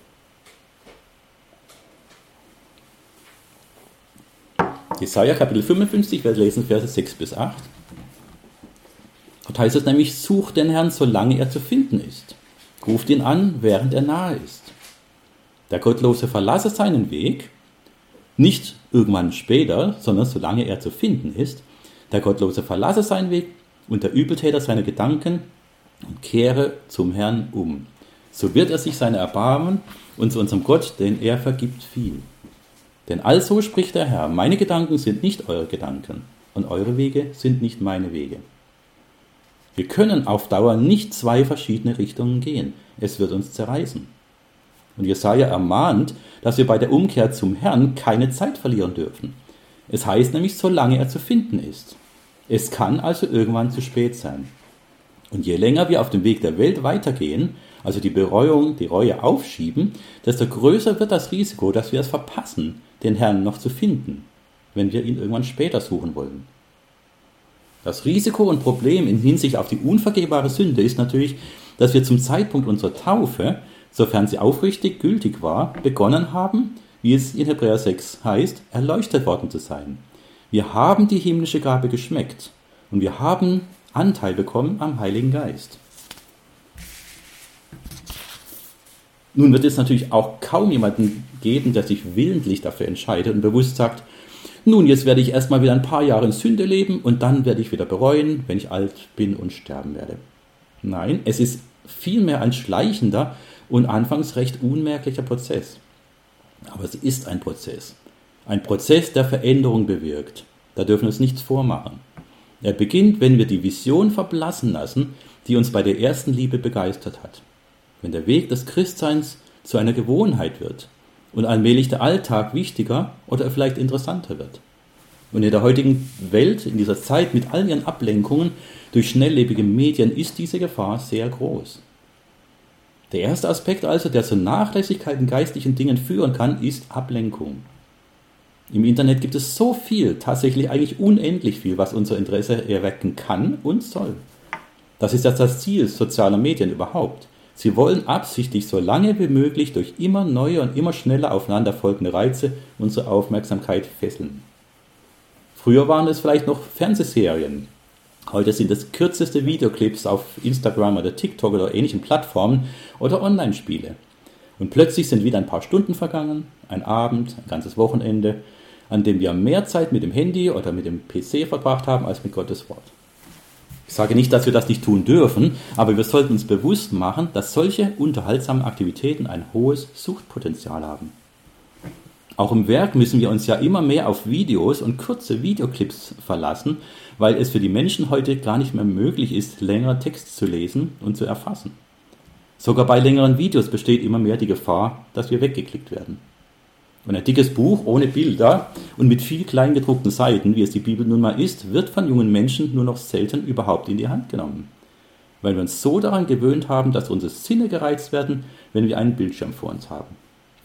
Jesaja Kapitel fünfundfünfzig, wir lesen Verse sechs bis acht. Dort heißt es nämlich, sucht den Herrn, solange er zu finden ist. Ruft ihn an, während er nahe ist. Der Gottlose verlasse seinen Weg Nicht irgendwann später, sondern solange er zu finden ist. Der Gottlose verlasse seinen Weg und der Übeltäter seine Gedanken und kehre zum Herrn um. So wird er sich seine erbarmen und zu unserem Gott, denn er vergibt viel. Denn also spricht der Herr, meine Gedanken sind nicht eure Gedanken und eure Wege sind nicht meine Wege. Wir können auf Dauer nicht zwei verschiedene Richtungen gehen. Es wird uns zerreißen. Und Jesaja ermahnt, dass wir bei der Umkehr zum Herrn keine Zeit verlieren dürfen. Es heißt nämlich, solange er zu finden ist. Es kann also irgendwann zu spät sein. Und je länger wir auf dem Weg der Welt weitergehen, also die Bereuung, die Reue aufschieben, desto größer wird das Risiko, dass wir es verpassen, den Herrn noch zu finden, wenn wir ihn irgendwann später suchen wollen. Das Risiko und Problem in Hinsicht auf die unvergebare Sünde ist natürlich, dass wir zum Zeitpunkt unserer Taufe, sofern sie aufrichtig gültig war, begonnen haben, wie es in Hebräer sechs heißt, erleuchtet worden zu sein. Wir haben die himmlische Gabe geschmeckt und wir haben Anteil bekommen am Heiligen Geist. Nun wird es natürlich auch kaum jemanden geben, der sich willentlich dafür entscheidet und bewusst sagt, nun, jetzt werde ich erstmal wieder ein paar Jahre in Sünde leben und dann werde ich wieder bereuen, wenn ich alt bin und sterben werde. Nein, es ist vielmehr ein schleichender und anfangs recht unmerklicher Prozess. Aber es ist ein Prozess. Ein Prozess, der Veränderung bewirkt. Da dürfen wir uns nichts vormachen. Er beginnt, wenn wir die Vision verblassen lassen, die uns bei der ersten Liebe begeistert hat. Wenn der Weg des Christseins zu einer Gewohnheit wird und allmählich der Alltag wichtiger oder vielleicht interessanter wird. Und in der heutigen Welt, in dieser Zeit mit all ihren Ablenkungen durch schnelllebige Medien, ist diese Gefahr sehr groß. Der erste Aspekt also, der zur Nachlässigkeit in geistlichen Dingen führen kann, ist Ablenkung. Im Internet gibt es so viel, tatsächlich eigentlich unendlich viel, was unser Interesse erwecken kann und soll. Das ist ja das Ziel sozialer Medien überhaupt. Sie wollen absichtlich so lange wie möglich durch immer neue und immer schneller aufeinanderfolgende Reize unsere Aufmerksamkeit fesseln. Früher waren es vielleicht noch Fernsehserien. Heute sind es kürzeste Videoclips auf Instagram oder TikTok oder ähnlichen Plattformen oder Online-Spiele. Und plötzlich sind wieder ein paar Stunden vergangen, ein Abend, ein ganzes Wochenende, an dem wir mehr Zeit mit dem Handy oder mit dem P C verbracht haben als mit Gottes Wort. Ich sage nicht, dass wir das nicht tun dürfen, aber wir sollten uns bewusst machen, dass solche unterhaltsamen Aktivitäten ein hohes Suchtpotenzial haben. Auch im Werk müssen wir uns ja immer mehr auf Videos und kurze Videoclips verlassen, weil es für die Menschen heute gar nicht mehr möglich ist, längere Text zu lesen und zu erfassen. Sogar bei längeren Videos besteht immer mehr die Gefahr, dass wir weggeklickt werden. Und ein dickes Buch ohne Bilder und mit viel kleingedruckten Seiten, wie es die Bibel nun mal ist, wird von jungen Menschen nur noch selten überhaupt in die Hand genommen. Weil wir uns so daran gewöhnt haben, dass unsere Sinne gereizt werden, wenn wir einen Bildschirm vor uns haben.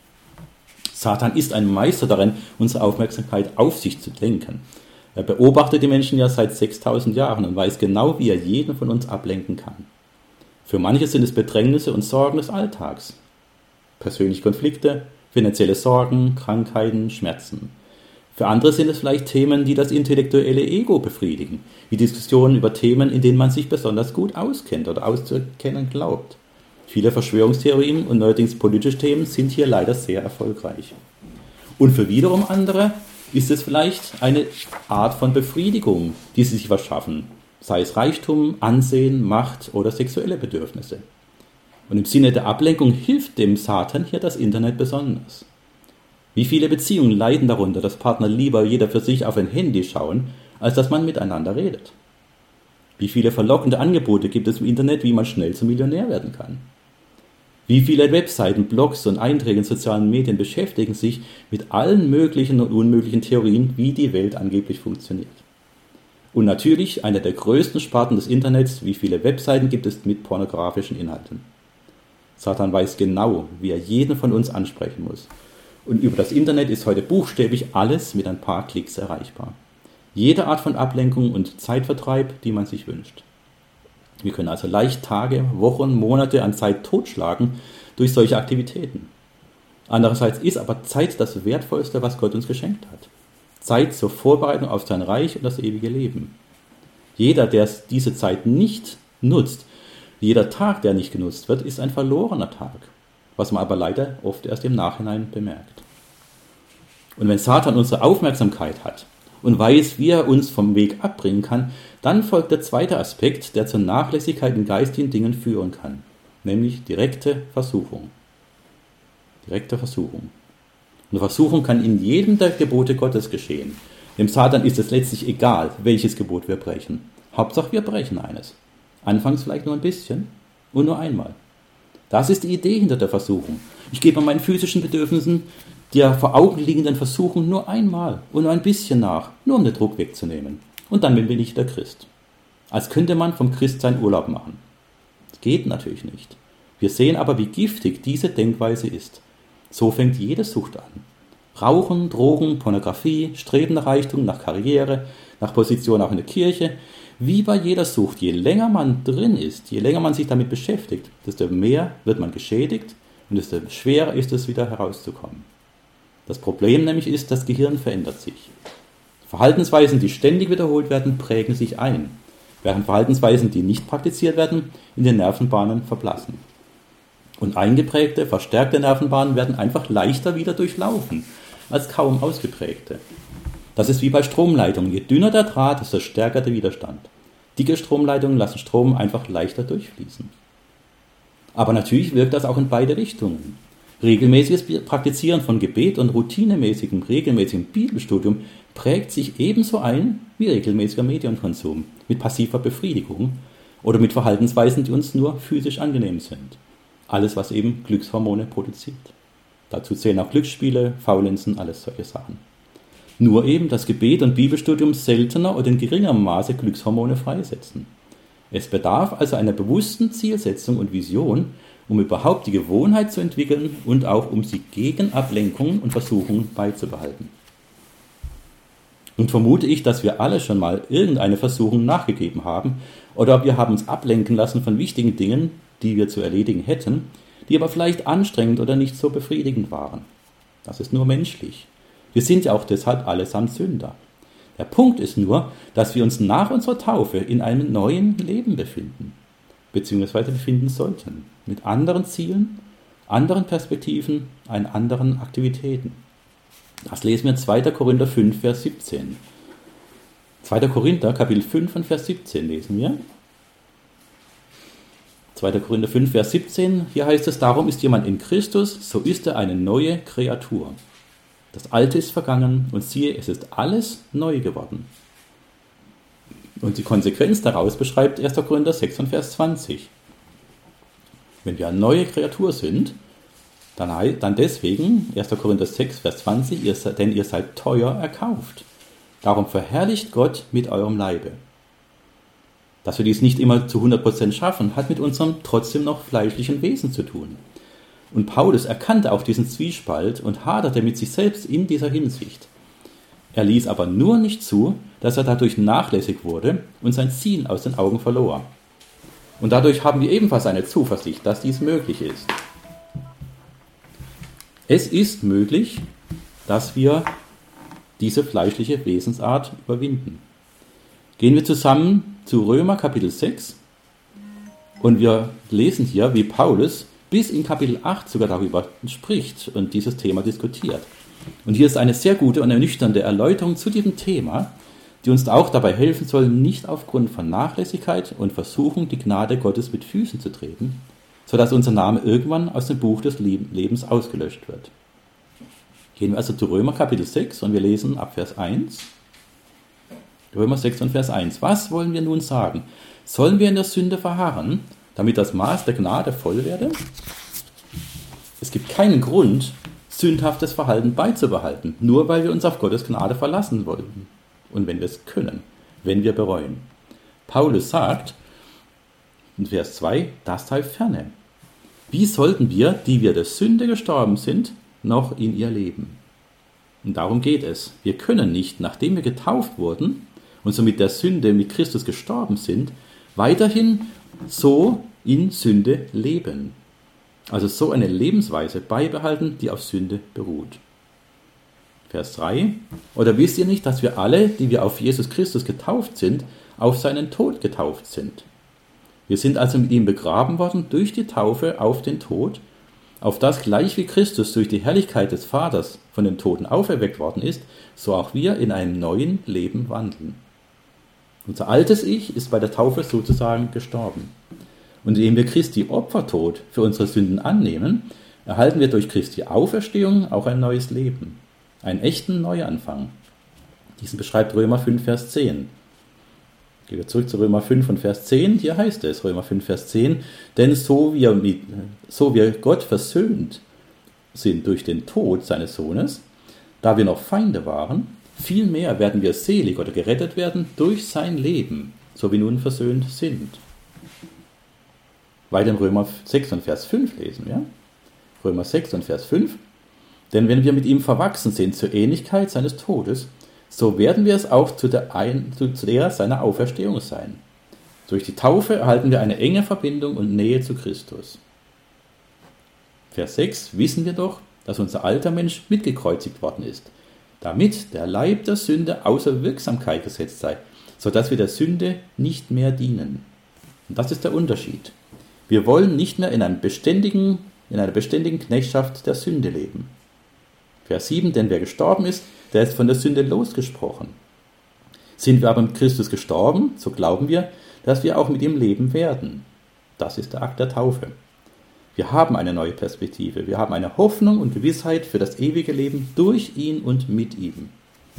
Satan ist ein Meister darin, unsere Aufmerksamkeit auf sich zu lenken. Er beobachtet die Menschen ja seit sechstausend Jahren und weiß genau, wie er jeden von uns ablenken kann. Für manche sind es Bedrängnisse und Sorgen des Alltags, persönliche Konflikte, finanzielle Sorgen, Krankheiten, Schmerzen. Für andere sind es vielleicht Themen, die das intellektuelle Ego befriedigen, wie Diskussionen über Themen, in denen man sich besonders gut auskennt oder auszukennen glaubt. Viele Verschwörungstheorien und neuerdings politische Themen sind hier leider sehr erfolgreich. Und für wiederum andere ist es vielleicht eine Art von Befriedigung, die sie sich verschaffen, sei es Reichtum, Ansehen, Macht oder sexuelle Bedürfnisse. Und im Sinne der Ablenkung hilft dem Satan hier das Internet besonders. Wie viele Beziehungen leiden darunter, dass Partner lieber jeder für sich auf ein Handy schauen, als dass man miteinander redet? Wie viele verlockende Angebote gibt es im Internet, wie man schnell zum Millionär werden kann? Wie viele Webseiten, Blogs und Einträge in sozialen Medien beschäftigen sich mit allen möglichen und unmöglichen Theorien, wie die Welt angeblich funktioniert? Und natürlich, einer der größten Sparten des Internets, wie viele Webseiten gibt es mit pornografischen Inhalten? Satan weiß genau, wie er jeden von uns ansprechen muss. Und über das Internet ist heute buchstäblich alles mit ein paar Klicks erreichbar. Jede Art von Ablenkung und Zeitvertreib, die man sich wünscht. Wir können also leicht Tage, Wochen, Monate an Zeit totschlagen durch solche Aktivitäten. Andererseits ist aber Zeit das Wertvollste, was Gott uns geschenkt hat. Zeit zur Vorbereitung auf sein Reich und das ewige Leben. Jeder, der diese Zeit nicht nutzt, jeder Tag, der nicht genutzt wird, ist ein verlorener Tag, was man aber leider oft erst im Nachhinein bemerkt. Und wenn Satan unsere Aufmerksamkeit hat und weiß, wie er uns vom Weg abbringen kann, dann folgt der zweite Aspekt, der zur Nachlässigkeit in geistigen Dingen führen kann, nämlich direkte Versuchung. Direkte Versuchung. Eine Versuchung kann in jedem der Gebote Gottes geschehen. Dem Satan ist es letztlich egal, welches Gebot wir brechen. Hauptsache wir brechen eines. Anfangs vielleicht nur ein bisschen und nur einmal. Das ist die Idee hinter der Versuchung. Ich gebe meinen physischen Bedürfnissen, der vor Augen liegenden Versuchung nur einmal und nur ein bisschen nach, nur um den Druck wegzunehmen. Und dann bin ich der Christ. Als könnte man vom Christsein Urlaub machen. Das geht natürlich nicht. Wir sehen aber, wie giftig diese Denkweise ist. So fängt jede Sucht an. Rauchen, Drogen, Pornografie, Streben nach Reichtum, nach Karriere, nach Position auch in der Kirche. Wie bei jeder Sucht, je länger man drin ist, je länger man sich damit beschäftigt, desto mehr wird man geschädigt und desto schwerer ist es, wieder herauszukommen. Das Problem nämlich ist, das Gehirn verändert sich. Verhaltensweisen, die ständig wiederholt werden, prägen sich ein, während Verhaltensweisen, die nicht praktiziert werden, in den Nervenbahnen verblassen. Und eingeprägte, verstärkte Nervenbahnen werden einfach leichter wieder durchlaufen, als kaum ausgeprägte. Das ist wie bei Stromleitungen. Je dünner der Draht, desto stärker der Widerstand. Dicke Stromleitungen lassen Strom einfach leichter durchfließen. Aber natürlich wirkt das auch in beide Richtungen. Regelmäßiges Praktizieren von Gebet und routinemäßigem, regelmäßigem Bibelstudium prägt sich ebenso ein wie regelmäßiger Medienkonsum mit passiver Befriedigung oder mit Verhaltensweisen, die uns nur physisch angenehm sind. Alles, was eben Glückshormone produziert. Dazu zählen auch Glücksspiele, Faulenzen, alles solche Sachen. Nur eben, dass Gebet und Bibelstudium seltener oder in geringerem Maße Glückshormone freisetzen. Es bedarf also einer bewussten Zielsetzung und Vision, um überhaupt die Gewohnheit zu entwickeln und auch um sie gegen Ablenkungen und Versuchungen beizubehalten. Nun vermute ich, dass wir alle schon mal irgendeine Versuchung nachgegeben haben oder wir haben uns ablenken lassen von wichtigen Dingen, die wir zu erledigen hätten, die aber vielleicht anstrengend oder nicht so befriedigend waren. Das ist nur menschlich. Wir sind ja auch deshalb allesamt Sünder. Der Punkt ist nur, dass wir uns nach unserer Taufe in einem neuen Leben befinden, beziehungsweise befinden sollten, mit anderen Zielen, anderen Perspektiven, einen anderen Aktivitäten. Das lesen wir in zweiter Korinther fünf, Vers siebzehn. zweiter Korinther, Kapitel fünf und Vers siebzehn lesen wir. zweiter Korinther fünf, Vers siebzehn, hier heißt es, darum ist jemand in Christus, so ist er eine neue Kreatur. Das Alte ist vergangen und siehe, es ist alles neu geworden. Und die Konsequenz daraus beschreibt erster Korinther sechs und Vers zwanzig. Wenn wir eine neue Kreatur sind, dann, dann deswegen, erster Korinther sechs, Vers zwanzig, ihr, denn ihr seid teuer erkauft. Darum verherrlicht Gott mit eurem Leibe. Dass wir dies nicht immer zu hundert Prozent schaffen, hat mit unserem trotzdem noch fleischlichen Wesen zu tun. Und Paulus erkannte auch diesen Zwiespalt und haderte mit sich selbst in dieser Hinsicht. Er ließ aber nur nicht zu, dass er dadurch nachlässig wurde und sein Ziel aus den Augen verlor. Und dadurch haben wir ebenfalls eine Zuversicht, dass dies möglich ist. Es ist möglich, dass wir diese fleischliche Wesensart überwinden. Gehen wir zusammen zu Römer Kapitel sechs und wir lesen hier, wie Paulus bis in Kapitel acht sogar darüber spricht und dieses Thema diskutiert. Und hier ist eine sehr gute und ernüchternde Erläuterung zu diesem Thema, die uns auch dabei helfen soll, nicht aufgrund von Nachlässigkeit und Versuchung die Gnade Gottes mit Füßen zu treten, sodass unser Name irgendwann aus dem Buch des Lebens ausgelöscht wird. Gehen wir also zu Römer Kapitel sechs und wir lesen ab Vers eins. Römer sechs und Vers eins. Was wollen wir nun sagen? Sollen wir in der Sünde verharren, damit das Maß der Gnade voll werde? Es gibt keinen Grund, sündhaftes Verhalten beizubehalten, nur weil wir uns auf Gottes Gnade verlassen wollen. Und wenn wir es können, wenn wir bereuen. Paulus sagt in Vers zwei, das sei ferne. Wie sollten wir, die wir der Sünde gestorben sind, noch in ihr leben? Und darum geht es. Wir können nicht, nachdem wir getauft wurden und somit der Sünde mit Christus gestorben sind, weiterhin so in Sünde leben. Also so eine Lebensweise beibehalten, die auf Sünde beruht. Vers drei. Oder wisst ihr nicht, dass wir alle, die wir auf Jesus Christus getauft sind, auf seinen Tod getauft sind? Wir sind also mit ihm begraben worden durch die Taufe auf den Tod, auf das gleich wie Christus durch die Herrlichkeit des Vaters von den Toten auferweckt worden ist, so auch wir in einem neuen Leben wandeln. Unser altes Ich ist bei der Taufe sozusagen gestorben. Und indem wir Christi Opfertod für unsere Sünden annehmen, erhalten wir durch Christi Auferstehung auch ein neues Leben, einen echten Neuanfang. Diesen beschreibt Römer fünf, Vers zehn. Gehen wir zurück zu Römer fünf und Vers zehn. Hier heißt es, Römer fünf, Vers zehn, denn so wir, mit, so wir Gott versöhnt sind durch den Tod seines Sohnes, da wir noch Feinde waren, vielmehr werden wir selig oder gerettet werden durch sein Leben, so wie nun versöhnt sind. Weiter in Römer sechs und Vers fünf lesen wir. Römer sechs und Vers fünf. Denn wenn wir mit ihm verwachsen sind zur Ähnlichkeit seines Todes, so werden wir es auch zu der, ein, zu der seiner Auferstehung sein. Durch die Taufe erhalten wir eine enge Verbindung und Nähe zu Christus. Vers sechs. Wissen wir doch, dass unser alter Mensch mitgekreuzigt worden ist, damit der Leib der Sünde außer Wirksamkeit gesetzt sei, sodass wir der Sünde nicht mehr dienen. Und das ist der Unterschied. Wir wollen nicht mehr in, einem beständigen, in einer beständigen Knechtschaft der Sünde leben. Vers sieben, denn wer gestorben ist, der ist von der Sünde losgesprochen. Sind wir aber mit Christus gestorben, so glauben wir, dass wir auch mit ihm leben werden. Das ist der Akt der Taufe. Wir haben eine neue Perspektive. Wir haben eine Hoffnung und Gewissheit für das ewige Leben durch ihn und mit ihm.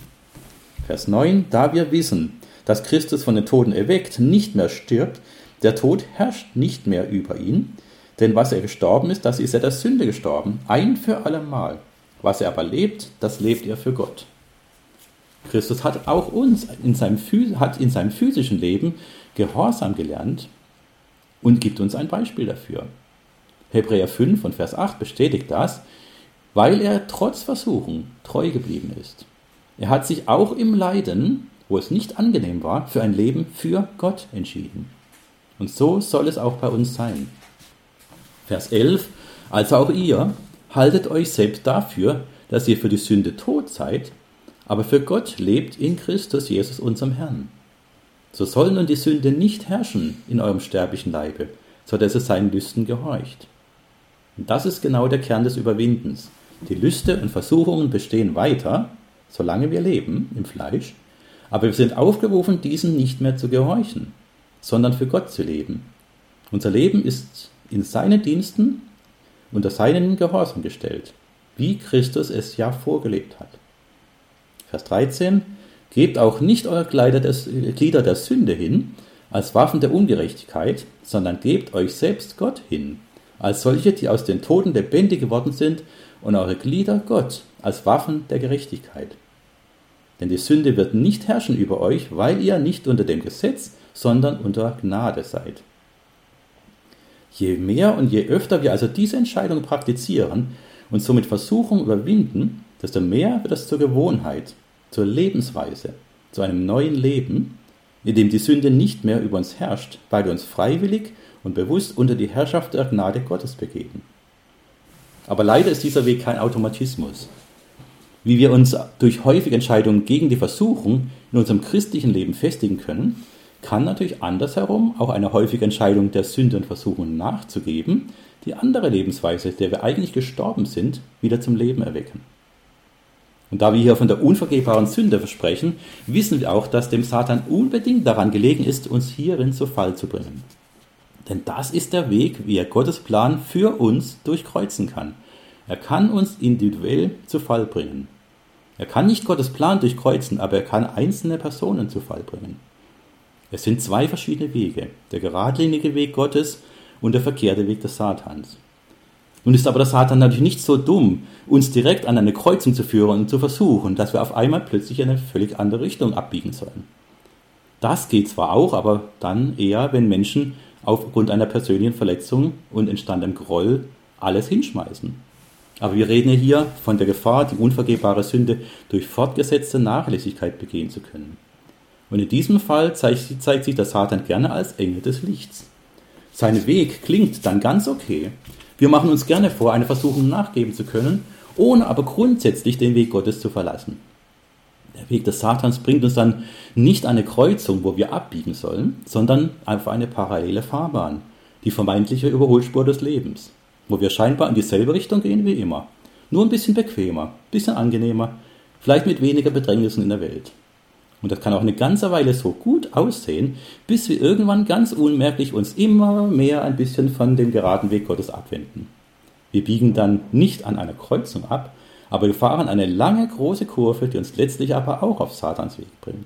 Vers neun, da wir wissen, dass Christus von den Toten erweckt, nicht mehr stirbt, der Tod herrscht nicht mehr über ihn, denn was er gestorben ist, das ist er der Sünde gestorben, ein für allemal. Was er aber lebt, das lebt er für Gott. Christus hat auch uns in seinem, hat in seinem physischen Leben Gehorsam gelernt und gibt uns ein Beispiel dafür. Hebräer fünf und Vers acht bestätigt das, weil er trotz Versuchung treu geblieben ist. Er hat sich auch im Leiden, wo es nicht angenehm war, für ein Leben für Gott entschieden. Und so soll es auch bei uns sein. Vers elf, also auch ihr, haltet euch selbst dafür, dass ihr für die Sünde tot seid, aber für Gott lebt in Christus Jesus, unserem Herrn. So soll nun die Sünde nicht herrschen in eurem sterblichen Leibe, so dass es seinen Lüsten gehorcht. Und das ist genau der Kern des Überwindens. Die Lüste und Versuchungen bestehen weiter, solange wir leben im Fleisch, aber wir sind aufgerufen, diesen nicht mehr zu gehorchen, sondern für Gott zu leben. Unser Leben ist in seinen Diensten unter seinen Gehorsam gestellt, wie Christus es ja vorgelebt hat. Vers dreizehn, gebt auch nicht eure Glieder der Sünde hin, als Waffen der Ungerechtigkeit, sondern gebt euch selbst Gott hin, als solche, die aus den Toten lebendig geworden sind, und eure Glieder Gott, als Waffen der Gerechtigkeit. Denn die Sünde wird nicht herrschen über euch, weil ihr nicht unter dem Gesetz, sondern unter Gnade seid. Je mehr und je öfter wir also diese Entscheidung praktizieren und somit Versuchung überwinden, desto mehr wird es zur Gewohnheit, zur Lebensweise, zu einem neuen Leben, in dem die Sünde nicht mehr über uns herrscht, weil wir uns freiwillig und bewusst unter die Herrschaft der Gnade Gottes begeben. Aber leider ist dieser Weg kein Automatismus. Wie wir uns durch häufige Entscheidungen gegen die Versuchung in unserem christlichen Leben festigen können, kann natürlich andersherum auch eine häufige Entscheidung der Sünde und Versuchung nachzugeben, die andere Lebensweise, der wir eigentlich gestorben sind, wieder zum Leben erwecken. Und da wir hier von der unvergebbaren Sünde sprechen, wissen wir auch, dass dem Satan unbedingt daran gelegen ist, uns hierin zu Fall zu bringen. Denn das ist der Weg, wie er Gottes Plan für uns durchkreuzen kann. Er kann uns individuell zu Fall bringen. Er kann nicht Gottes Plan durchkreuzen, aber er kann einzelne Personen zu Fall bringen. Es sind zwei verschiedene Wege, der geradlinige Weg Gottes und der verkehrte Weg des Satans. Nun ist aber der Satan natürlich nicht so dumm, uns direkt an eine Kreuzung zu führen und zu versuchen, dass wir auf einmal plötzlich in eine völlig andere Richtung abbiegen sollen. Das geht zwar auch, aber dann eher, wenn Menschen aufgrund einer persönlichen Verletzung und entstandenem Groll alles hinschmeißen. Aber wir reden ja hier von der Gefahr, die unvergebbare Sünde durch fortgesetzte Nachlässigkeit begehen zu können. Und in diesem Fall zeigt, zeigt sich der Satan gerne als Engel des Lichts. Sein Weg klingt dann ganz okay. Wir machen uns gerne vor, eine Versuchung nachgeben zu können, ohne aber grundsätzlich den Weg Gottes zu verlassen. Der Weg des Satans bringt uns dann nicht an eine Kreuzung, wo wir abbiegen sollen, sondern einfach eine parallele Fahrbahn, die vermeintliche Überholspur des Lebens. wo wir scheinbar in dieselbe Richtung gehen wie immer. Nur ein bisschen bequemer, ein bisschen angenehmer, vielleicht mit weniger Bedrängnissen in der Welt. Und das kann auch eine ganze Weile so gut aussehen, bis wir irgendwann ganz unmerklich uns immer mehr ein bisschen von dem geraden Weg Gottes abwenden. Wir biegen dann nicht an einer Kreuzung ab, aber wir fahren eine lange, große Kurve, die uns letztlich aber auch auf Satans Weg bringt.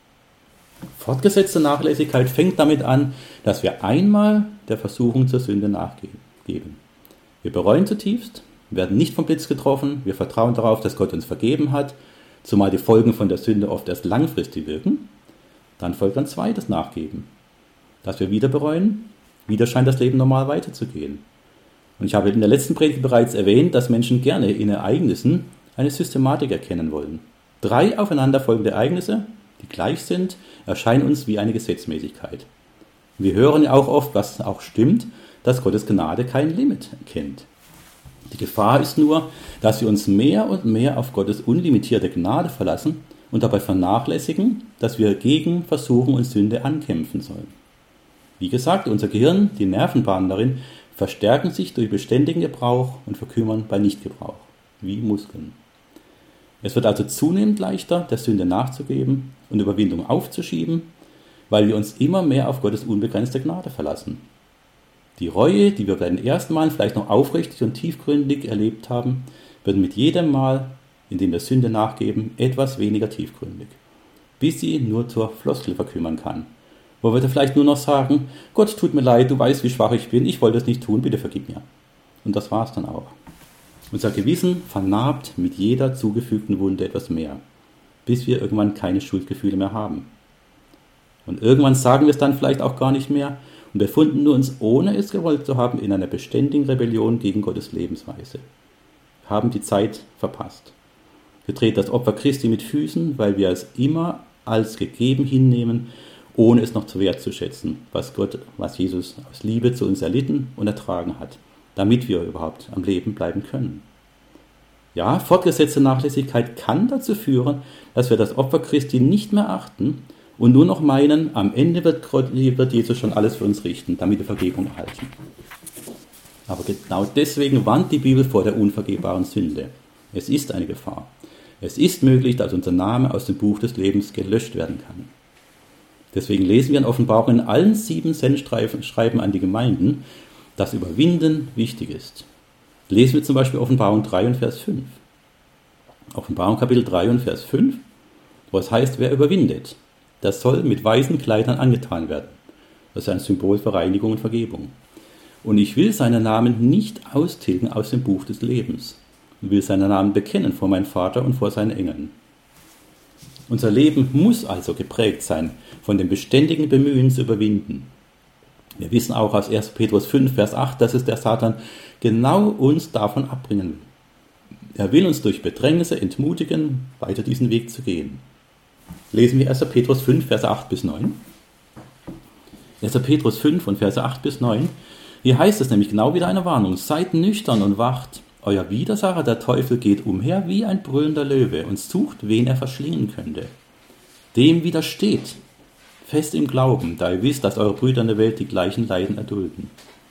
Fortgesetzte Nachlässigkeit fängt damit an, dass wir einmal der Versuchung zur Sünde nachgeben. Wir bereuen zutiefst, werden nicht vom Blitz getroffen, wir vertrauen darauf, dass Gott uns vergeben hat, zumal die Folgen von der Sünde oft erst langfristig wirken. Dann folgt ein zweites Nachgeben, dass wir wieder bereuen, wieder scheint das Leben normal weiterzugehen. Und ich habe in der letzten Predigt bereits erwähnt, dass Menschen gerne in Ereignissen eine Systematik erkennen wollen. Drei aufeinanderfolgende Ereignisse, die gleich sind, erscheinen uns wie eine Gesetzmäßigkeit. Wir hören ja auch oft, was auch stimmt, dass Gottes Gnade kein Limit kennt. Die Gefahr ist nur, dass wir uns mehr und mehr auf Gottes unlimitierte Gnade verlassen und dabei vernachlässigen, dass wir gegen Versuchung und Sünde ankämpfen sollen. Wie gesagt, unser Gehirn, die Nervenbahnen darin, verstärken sich durch beständigen Gebrauch und verkümmern bei Nichtgebrauch, wie Muskeln. Es wird also zunehmend leichter, der Sünde nachzugeben und Überwindung aufzuschieben, weil wir uns immer mehr auf Gottes unbegrenzte Gnade verlassen. Die Reue, die wir bei den ersten Malen vielleicht noch aufrichtig und tiefgründig erlebt haben, wird mit jedem Mal, in dem wir Sünde nachgeben, etwas weniger tiefgründig, bis sie nur zur Floskel verkümmern kann, wo wir vielleicht nur noch sagen, Gott, tut mir leid, du weißt, wie schwach ich bin, ich wollte es nicht tun, bitte vergib mir. Und das war es dann auch. Unser Gewissen vernarbt mit jeder zugefügten Wunde etwas mehr, bis wir irgendwann keine Schuldgefühle mehr haben. Und irgendwann sagen wir es dann vielleicht auch gar nicht mehr und befinden wir uns, ohne es gewollt zu haben, in einer beständigen Rebellion gegen Gottes Lebensweise. Wir haben die Zeit verpasst. Wir treten das Opfer Christi mit Füßen, weil wir es immer als gegeben hinnehmen, ohne es noch zu wertzuschätzen, was Gott, was Jesus aus Liebe zu uns erlitten und ertragen hat, damit wir überhaupt am Leben bleiben können. Ja, fortgesetzte Nachlässigkeit kann dazu führen, dass wir das Opfer Christi nicht mehr achten und nur noch meinen, am Ende wird, Gott, wird Jesus schon alles für uns richten, damit wir Vergebung erhalten. Aber genau deswegen warnt die Bibel vor der unvergebbaren Sünde. Es ist eine Gefahr. Es ist möglich, dass unser Name aus dem Buch des Lebens gelöscht werden kann. Deswegen lesen wir in Offenbarung in allen sieben Sendschreiben an die Gemeinden, dass Überwinden wichtig ist. Lesen wir zum Beispiel Offenbarung drei und Vers fünf. Offenbarung Kapitel drei und Vers fünf, wo es heißt, wer überwindet, das soll mit weißen Kleidern angetan werden. Das ist ein Symbol für Reinigung und Vergebung. Und ich will seinen Namen nicht austilgen aus dem Buch des Lebens und will seinen Namen bekennen vor meinem Vater und vor seinen Engeln. Unser Leben muss also geprägt sein von dem beständigen Bemühen zu überwinden. Wir wissen auch aus erster Petrus fünf, Vers acht, dass es der Satan genau uns davon abbringen will. Er will uns durch Bedrängnisse entmutigen, weiter diesen Weg zu gehen. Lesen wir erster Petrus fünf, Verse acht bis neun. erster Petrus fünf und Verse acht bis neun. Hier heißt es nämlich genau wieder eine Warnung. Seid nüchtern und wacht. Euer Widersacher, der Teufel, geht umher wie ein brüllender Löwe und sucht, wen er verschlingen könnte. Dem widersteht, fest im Glauben, da ihr wisst, dass eure Brüder in der Welt die gleichen Leiden erdulden.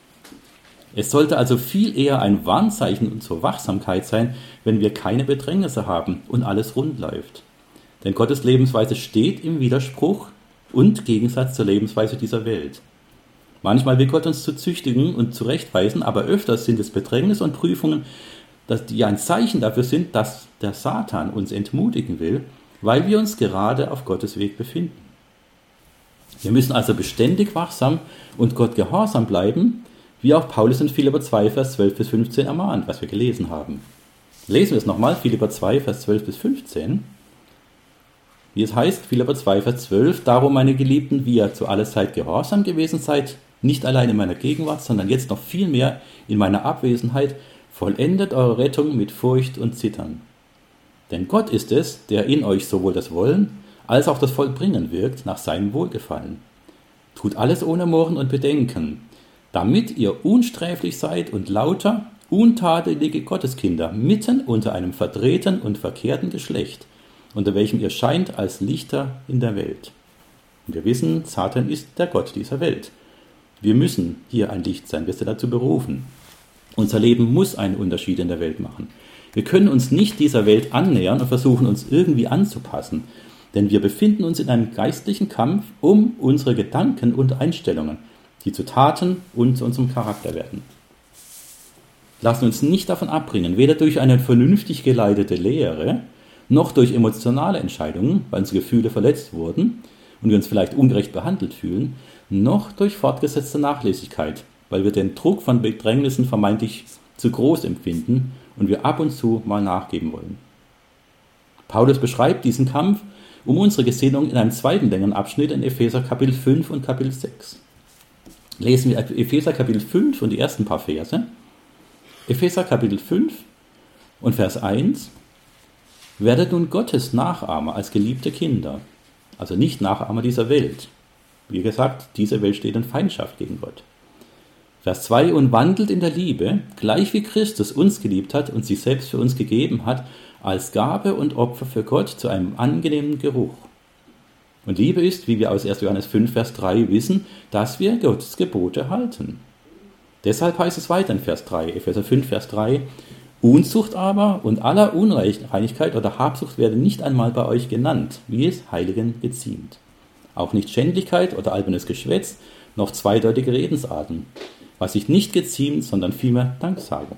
Es sollte also viel eher ein Warnzeichen zur Wachsamkeit sein, wenn wir keine Bedrängnisse haben und alles rund läuft. Denn Gottes Lebensweise steht im Widerspruch und Gegensatz zur Lebensweise dieser Welt. Manchmal will Gott uns zu züchtigen und zurechtweisen, aber öfters sind es Bedrängnisse und Prüfungen, die ein Zeichen dafür sind, dass der Satan uns entmutigen will, weil wir uns gerade auf Gottes Weg befinden. Wir müssen also beständig wachsam und Gott gehorsam bleiben, wie auch Paulus in Philipper zwei, Vers zwölf bis fünfzehn ermahnt, was wir gelesen haben. Lesen wir es nochmal, Philipper zwei, Vers zwölf bis fünfzehn. Wie es heißt, Philipper zwei, Vers zwölf, darum, meine Geliebten, wie ihr zu aller Zeit gehorsam gewesen seid, nicht allein in meiner Gegenwart, sondern jetzt noch viel mehr in meiner Abwesenheit, vollendet eure Rettung mit Furcht und Zittern. Denn Gott ist es, der in euch sowohl das Wollen als auch das Vollbringen wirkt nach seinem Wohlgefallen. Tut alles ohne Murren und Bedenken, damit ihr unsträflich seid und lauter, untadelige Gotteskinder mitten unter einem verdrehten und verkehrten Geschlecht, unter welchem ihr scheint als Lichter in der Welt. Und wir wissen, Satan ist der Gott dieser Welt. Wir müssen hier ein Licht sein, wir sind dazu berufen. Unser Leben muss einen Unterschied in der Welt machen. Wir können uns nicht dieser Welt annähern und versuchen, uns irgendwie anzupassen, denn wir befinden uns in einem geistlichen Kampf um unsere Gedanken und Einstellungen, die zu Taten und zu unserem Charakter werden. Lassen uns nicht davon abbringen, weder durch eine vernünftig geleitete Lehre, noch durch emotionale Entscheidungen, weil unsere Gefühle verletzt wurden und wir uns vielleicht ungerecht behandelt fühlen, noch durch fortgesetzte Nachlässigkeit, weil wir den Druck von Bedrängnissen vermeintlich zu groß empfinden und wir ab und zu mal nachgeben wollen. Paulus beschreibt diesen Kampf um unsere Gesinnung in einem zweiten längeren Abschnitt in Epheser Kapitel fünf und Kapitel sechs. Lesen wir Epheser Kapitel fünf und die ersten paar Verse. Epheser Kapitel fünf und Vers eins. Werdet nun Gottes Nachahmer als geliebte Kinder, also nicht Nachahmer dieser Welt. Wie gesagt, diese Welt steht in Feindschaft gegen Gott. Vers zwei. Und wandelt in der Liebe, gleich wie Christus uns geliebt hat und sich selbst für uns gegeben hat, als Gabe und Opfer für Gott zu einem angenehmen Geruch. Und Liebe ist, wie wir aus erster Johannes fünf, Vers drei wissen, dass wir Gottes Gebote halten. Deshalb heißt es weiter in Vers drei, Epheser fünf, Vers drei, Unzucht aber und aller Unreinigkeit oder Habsucht werde nicht einmal bei euch genannt, wie es Heiligen geziemt. Auch nicht Schändlichkeit oder albernes Geschwätz, noch zweideutige Redensarten, was sich nicht geziemt, sondern vielmehr Danksagung.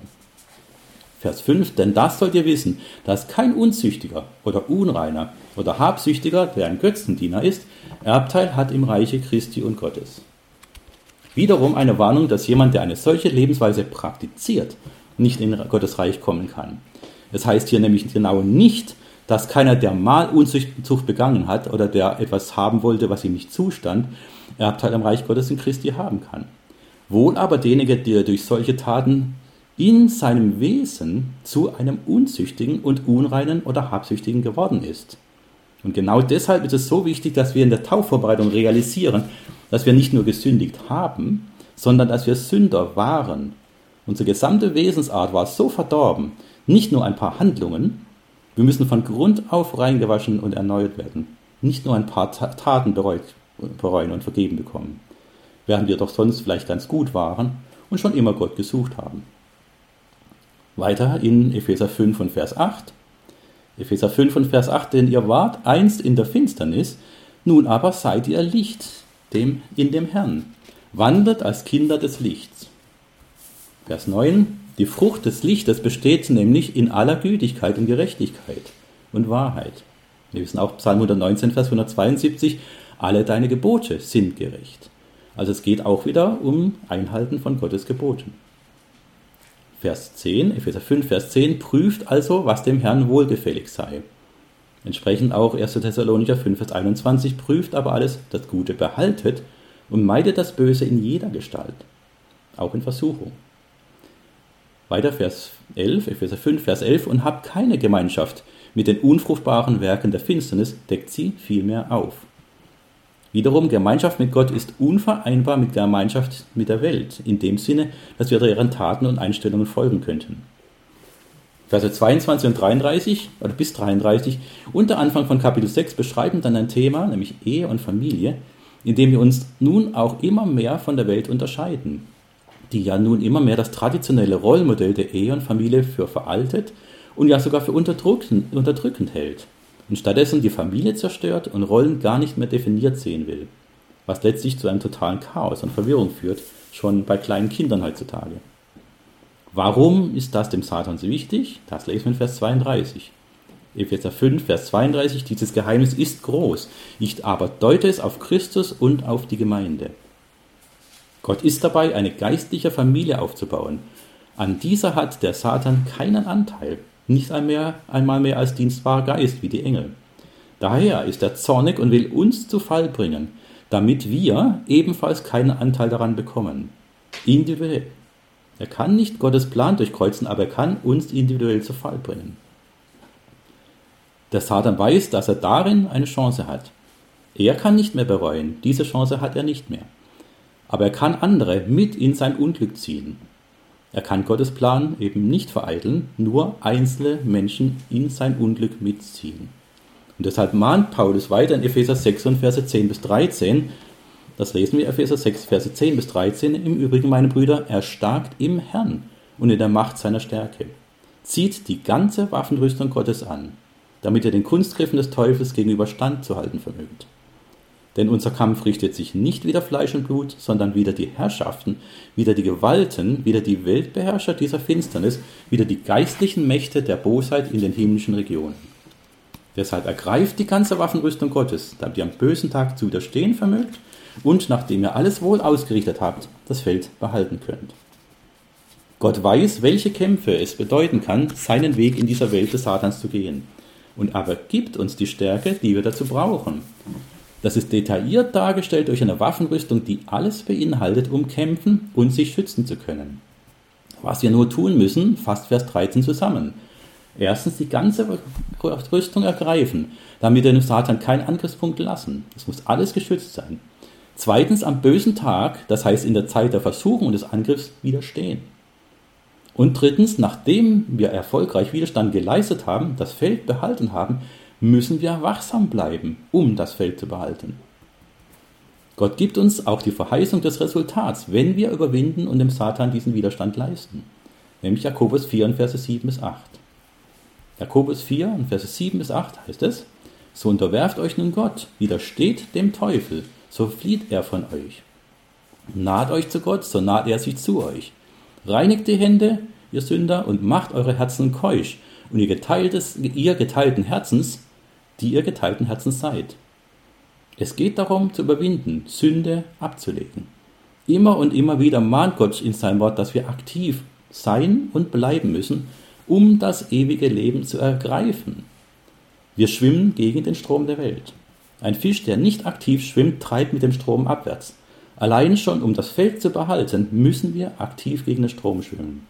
Vers fünf, denn das sollt ihr wissen, dass kein Unzüchtiger oder Unreiner oder Habsüchtiger, der ein Götzendiener ist, Erbteil hat im Reiche Christi und Gottes. Wiederum eine Warnung, dass jemand, der eine solche Lebensweise praktiziert, nicht in Gottes Reich kommen kann. Es heißt hier nämlich genau nicht, dass keiner, der mal Unzucht begangen hat oder der etwas haben wollte, was ihm nicht zustand, Erbteil am Reich Gottes in Christi haben kann. Wohl aber derjenige, der durch solche Taten in seinem Wesen zu einem Unzüchtigen und Unreinen oder Habsüchtigen geworden ist. Und genau deshalb ist es so wichtig, dass wir in der Taufvorbereitung realisieren, dass wir nicht nur gesündigt haben, sondern dass wir Sünder waren. Unsere gesamte Wesensart war so verdorben, nicht nur ein paar Handlungen, wir müssen von Grund auf reingewaschen und erneuert werden. Nicht nur ein paar Taten bereut, bereuen und vergeben bekommen, während wir doch sonst vielleicht ganz gut waren und schon immer Gott gesucht haben. Weiter in Epheser fünf und Vers acht. Epheser fünf und Vers acht, denn ihr wart einst in der Finsternis, nun aber seid ihr Licht dem, in dem Herrn. Wandert als Kinder des Lichts. Vers neun, die Frucht des Lichtes besteht nämlich in aller Gütigkeit und Gerechtigkeit und Wahrheit. Wir wissen auch Psalm hundertneunzehn, Vers hundertzweiundsiebzig, alle deine Gebote sind gerecht. Also es geht auch wieder um Einhalten von Gottes Geboten. Vers zehn, Epheser fünf, Vers zehn, prüft also, was dem Herrn wohlgefällig sei. Entsprechend auch erster Thessalonicher fünf, Vers einundzwanzig, prüft aber alles, das Gute behaltet und meidet das Böse in jeder Gestalt, auch in Versuchung. Weiter Vers elf, Epheser fünf, Vers elf, und habt keine Gemeinschaft mit den unfruchtbaren Werken der Finsternis, deckt sie vielmehr auf. Wiederum, Gemeinschaft mit Gott ist unvereinbar mit Gemeinschaft mit der Welt, in dem Sinne, dass wir deren Taten und Einstellungen folgen könnten. Verse zweiundzwanzig und dreiunddreißig, oder bis dreiunddreißig, und der Anfang von Kapitel sechs beschreiben dann ein Thema, nämlich Ehe und Familie, in dem wir uns nun auch immer mehr von der Welt unterscheiden, die ja nun immer mehr das traditionelle Rollenmodell der Ehe und Familie für veraltet und ja sogar für unterdrückend, unterdrückend hält. Und stattdessen die Familie zerstört und Rollen gar nicht mehr definiert sehen will, was letztlich zu einem totalen Chaos und Verwirrung führt, schon bei kleinen Kindern heutzutage. Warum ist das dem Satan so wichtig? Das lesen wir in Vers zweiunddreißig. Epheser fünf, Vers zweiunddreißig, dieses Geheimnis ist groß, ich aber deute es auf Christus und auf die Gemeinde. Gott ist dabei, eine geistliche Familie aufzubauen. An dieser hat der Satan keinen Anteil. Nicht einmal, einmal mehr als dienstbarer Geist wie die Engel. Daher ist er zornig und will uns zu Fall bringen, damit wir ebenfalls keinen Anteil daran bekommen. Individuell. Er kann nicht Gottes Plan durchkreuzen, aber er kann uns individuell zu Fall bringen. Der Satan weiß, dass er darin eine Chance hat. Er kann nicht mehr bereuen, diese Chance hat er nicht mehr. Aber er kann andere mit in sein Unglück ziehen. Er kann Gottes Plan eben nicht vereiteln, nur einzelne Menschen in sein Unglück mitziehen. Und deshalb mahnt Paulus weiter in Epheser sechs und Verse zehn bis dreizehn, das lesen wir Epheser sechs, Verse zehn bis dreizehn, im Übrigen, meine Brüder, erstarkt im Herrn und in der Macht seiner Stärke. Zieht die ganze Waffenrüstung Gottes an, damit ihr den Kunstgriffen des Teufels gegenüber standzuhalten vermögt. Denn unser Kampf richtet sich nicht wider Fleisch und Blut, sondern wider die Herrschaften, wider die Gewalten, wider die Weltbeherrscher dieser Finsternis, wider die geistlichen Mächte der Bosheit in den himmlischen Regionen. Deshalb ergreift die ganze Waffenrüstung Gottes, damit ihr am bösen Tag zu widerstehen vermögt und, nachdem ihr alles wohl ausgerichtet habt, das Feld behalten könnt. Gott weiß, welche Kämpfe es bedeuten kann, seinen Weg in dieser Welt des Satans zu gehen. Und aber gibt uns die Stärke, die wir dazu brauchen. Das ist detailliert dargestellt durch eine Waffenrüstung, die alles beinhaltet, um kämpfen und sich schützen zu können. Was wir nur tun müssen, fasst Vers dreizehn zusammen. Erstens die ganze Rüstung ergreifen, damit wir dem Satan keinen Angriffspunkt lassen. Es muss alles geschützt sein. Zweitens am bösen Tag, das heißt in der Zeit der Versuchung und des Angriffs, widerstehen. Und drittens, nachdem wir erfolgreich Widerstand geleistet haben, das Feld behalten haben, müssen wir wachsam bleiben, um das Feld zu behalten. Gott gibt uns auch die Verheißung des Resultats, wenn wir überwinden und dem Satan diesen Widerstand leisten. Nämlich Jakobus vier, Verse sieben bis acht. Jakobus vier, Verse sieben bis acht heißt es: So unterwerft euch nun Gott, widersteht dem Teufel, so flieht er von euch. Naht euch zu Gott, so naht er sich zu euch. Reinigt die Hände, ihr Sünder, und macht eure Herzen keusch, und ihr, geteiltes, ihr geteilten Herzens, die ihr geteilten Herzens seid. Es geht darum, zu überwinden, Sünde abzulegen. Immer und immer wieder mahnt Gott in seinem Wort, dass wir aktiv sein und bleiben müssen, um das ewige Leben zu ergreifen. Wir schwimmen gegen den Strom der Welt. Ein Fisch, der nicht aktiv schwimmt, treibt mit dem Strom abwärts. Allein schon, um das Feld zu behalten, müssen wir aktiv gegen den Strom schwimmen.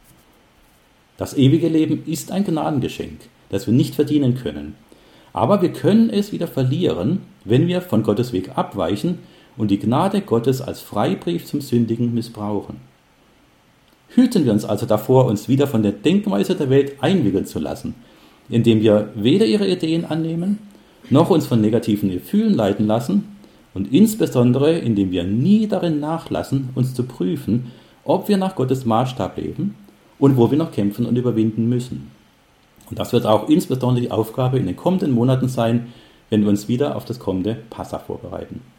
Das ewige Leben ist ein Gnadengeschenk, das wir nicht verdienen können. Aber wir können es wieder verlieren, wenn wir von Gottes Weg abweichen und die Gnade Gottes als Freibrief zum Sündigen missbrauchen. Hüten wir uns also davor, uns wieder von der Denkweise der Welt einwickeln zu lassen, indem wir weder ihre Ideen annehmen, noch uns von negativen Gefühlen leiten lassen und insbesondere, indem wir nie darin nachlassen, uns zu prüfen, ob wir nach Gottes Maßstab leben und wo wir noch kämpfen und überwinden müssen. Und das wird auch insbesondere die Aufgabe in den kommenden Monaten sein, wenn wir uns wieder auf das kommende Passa vorbereiten.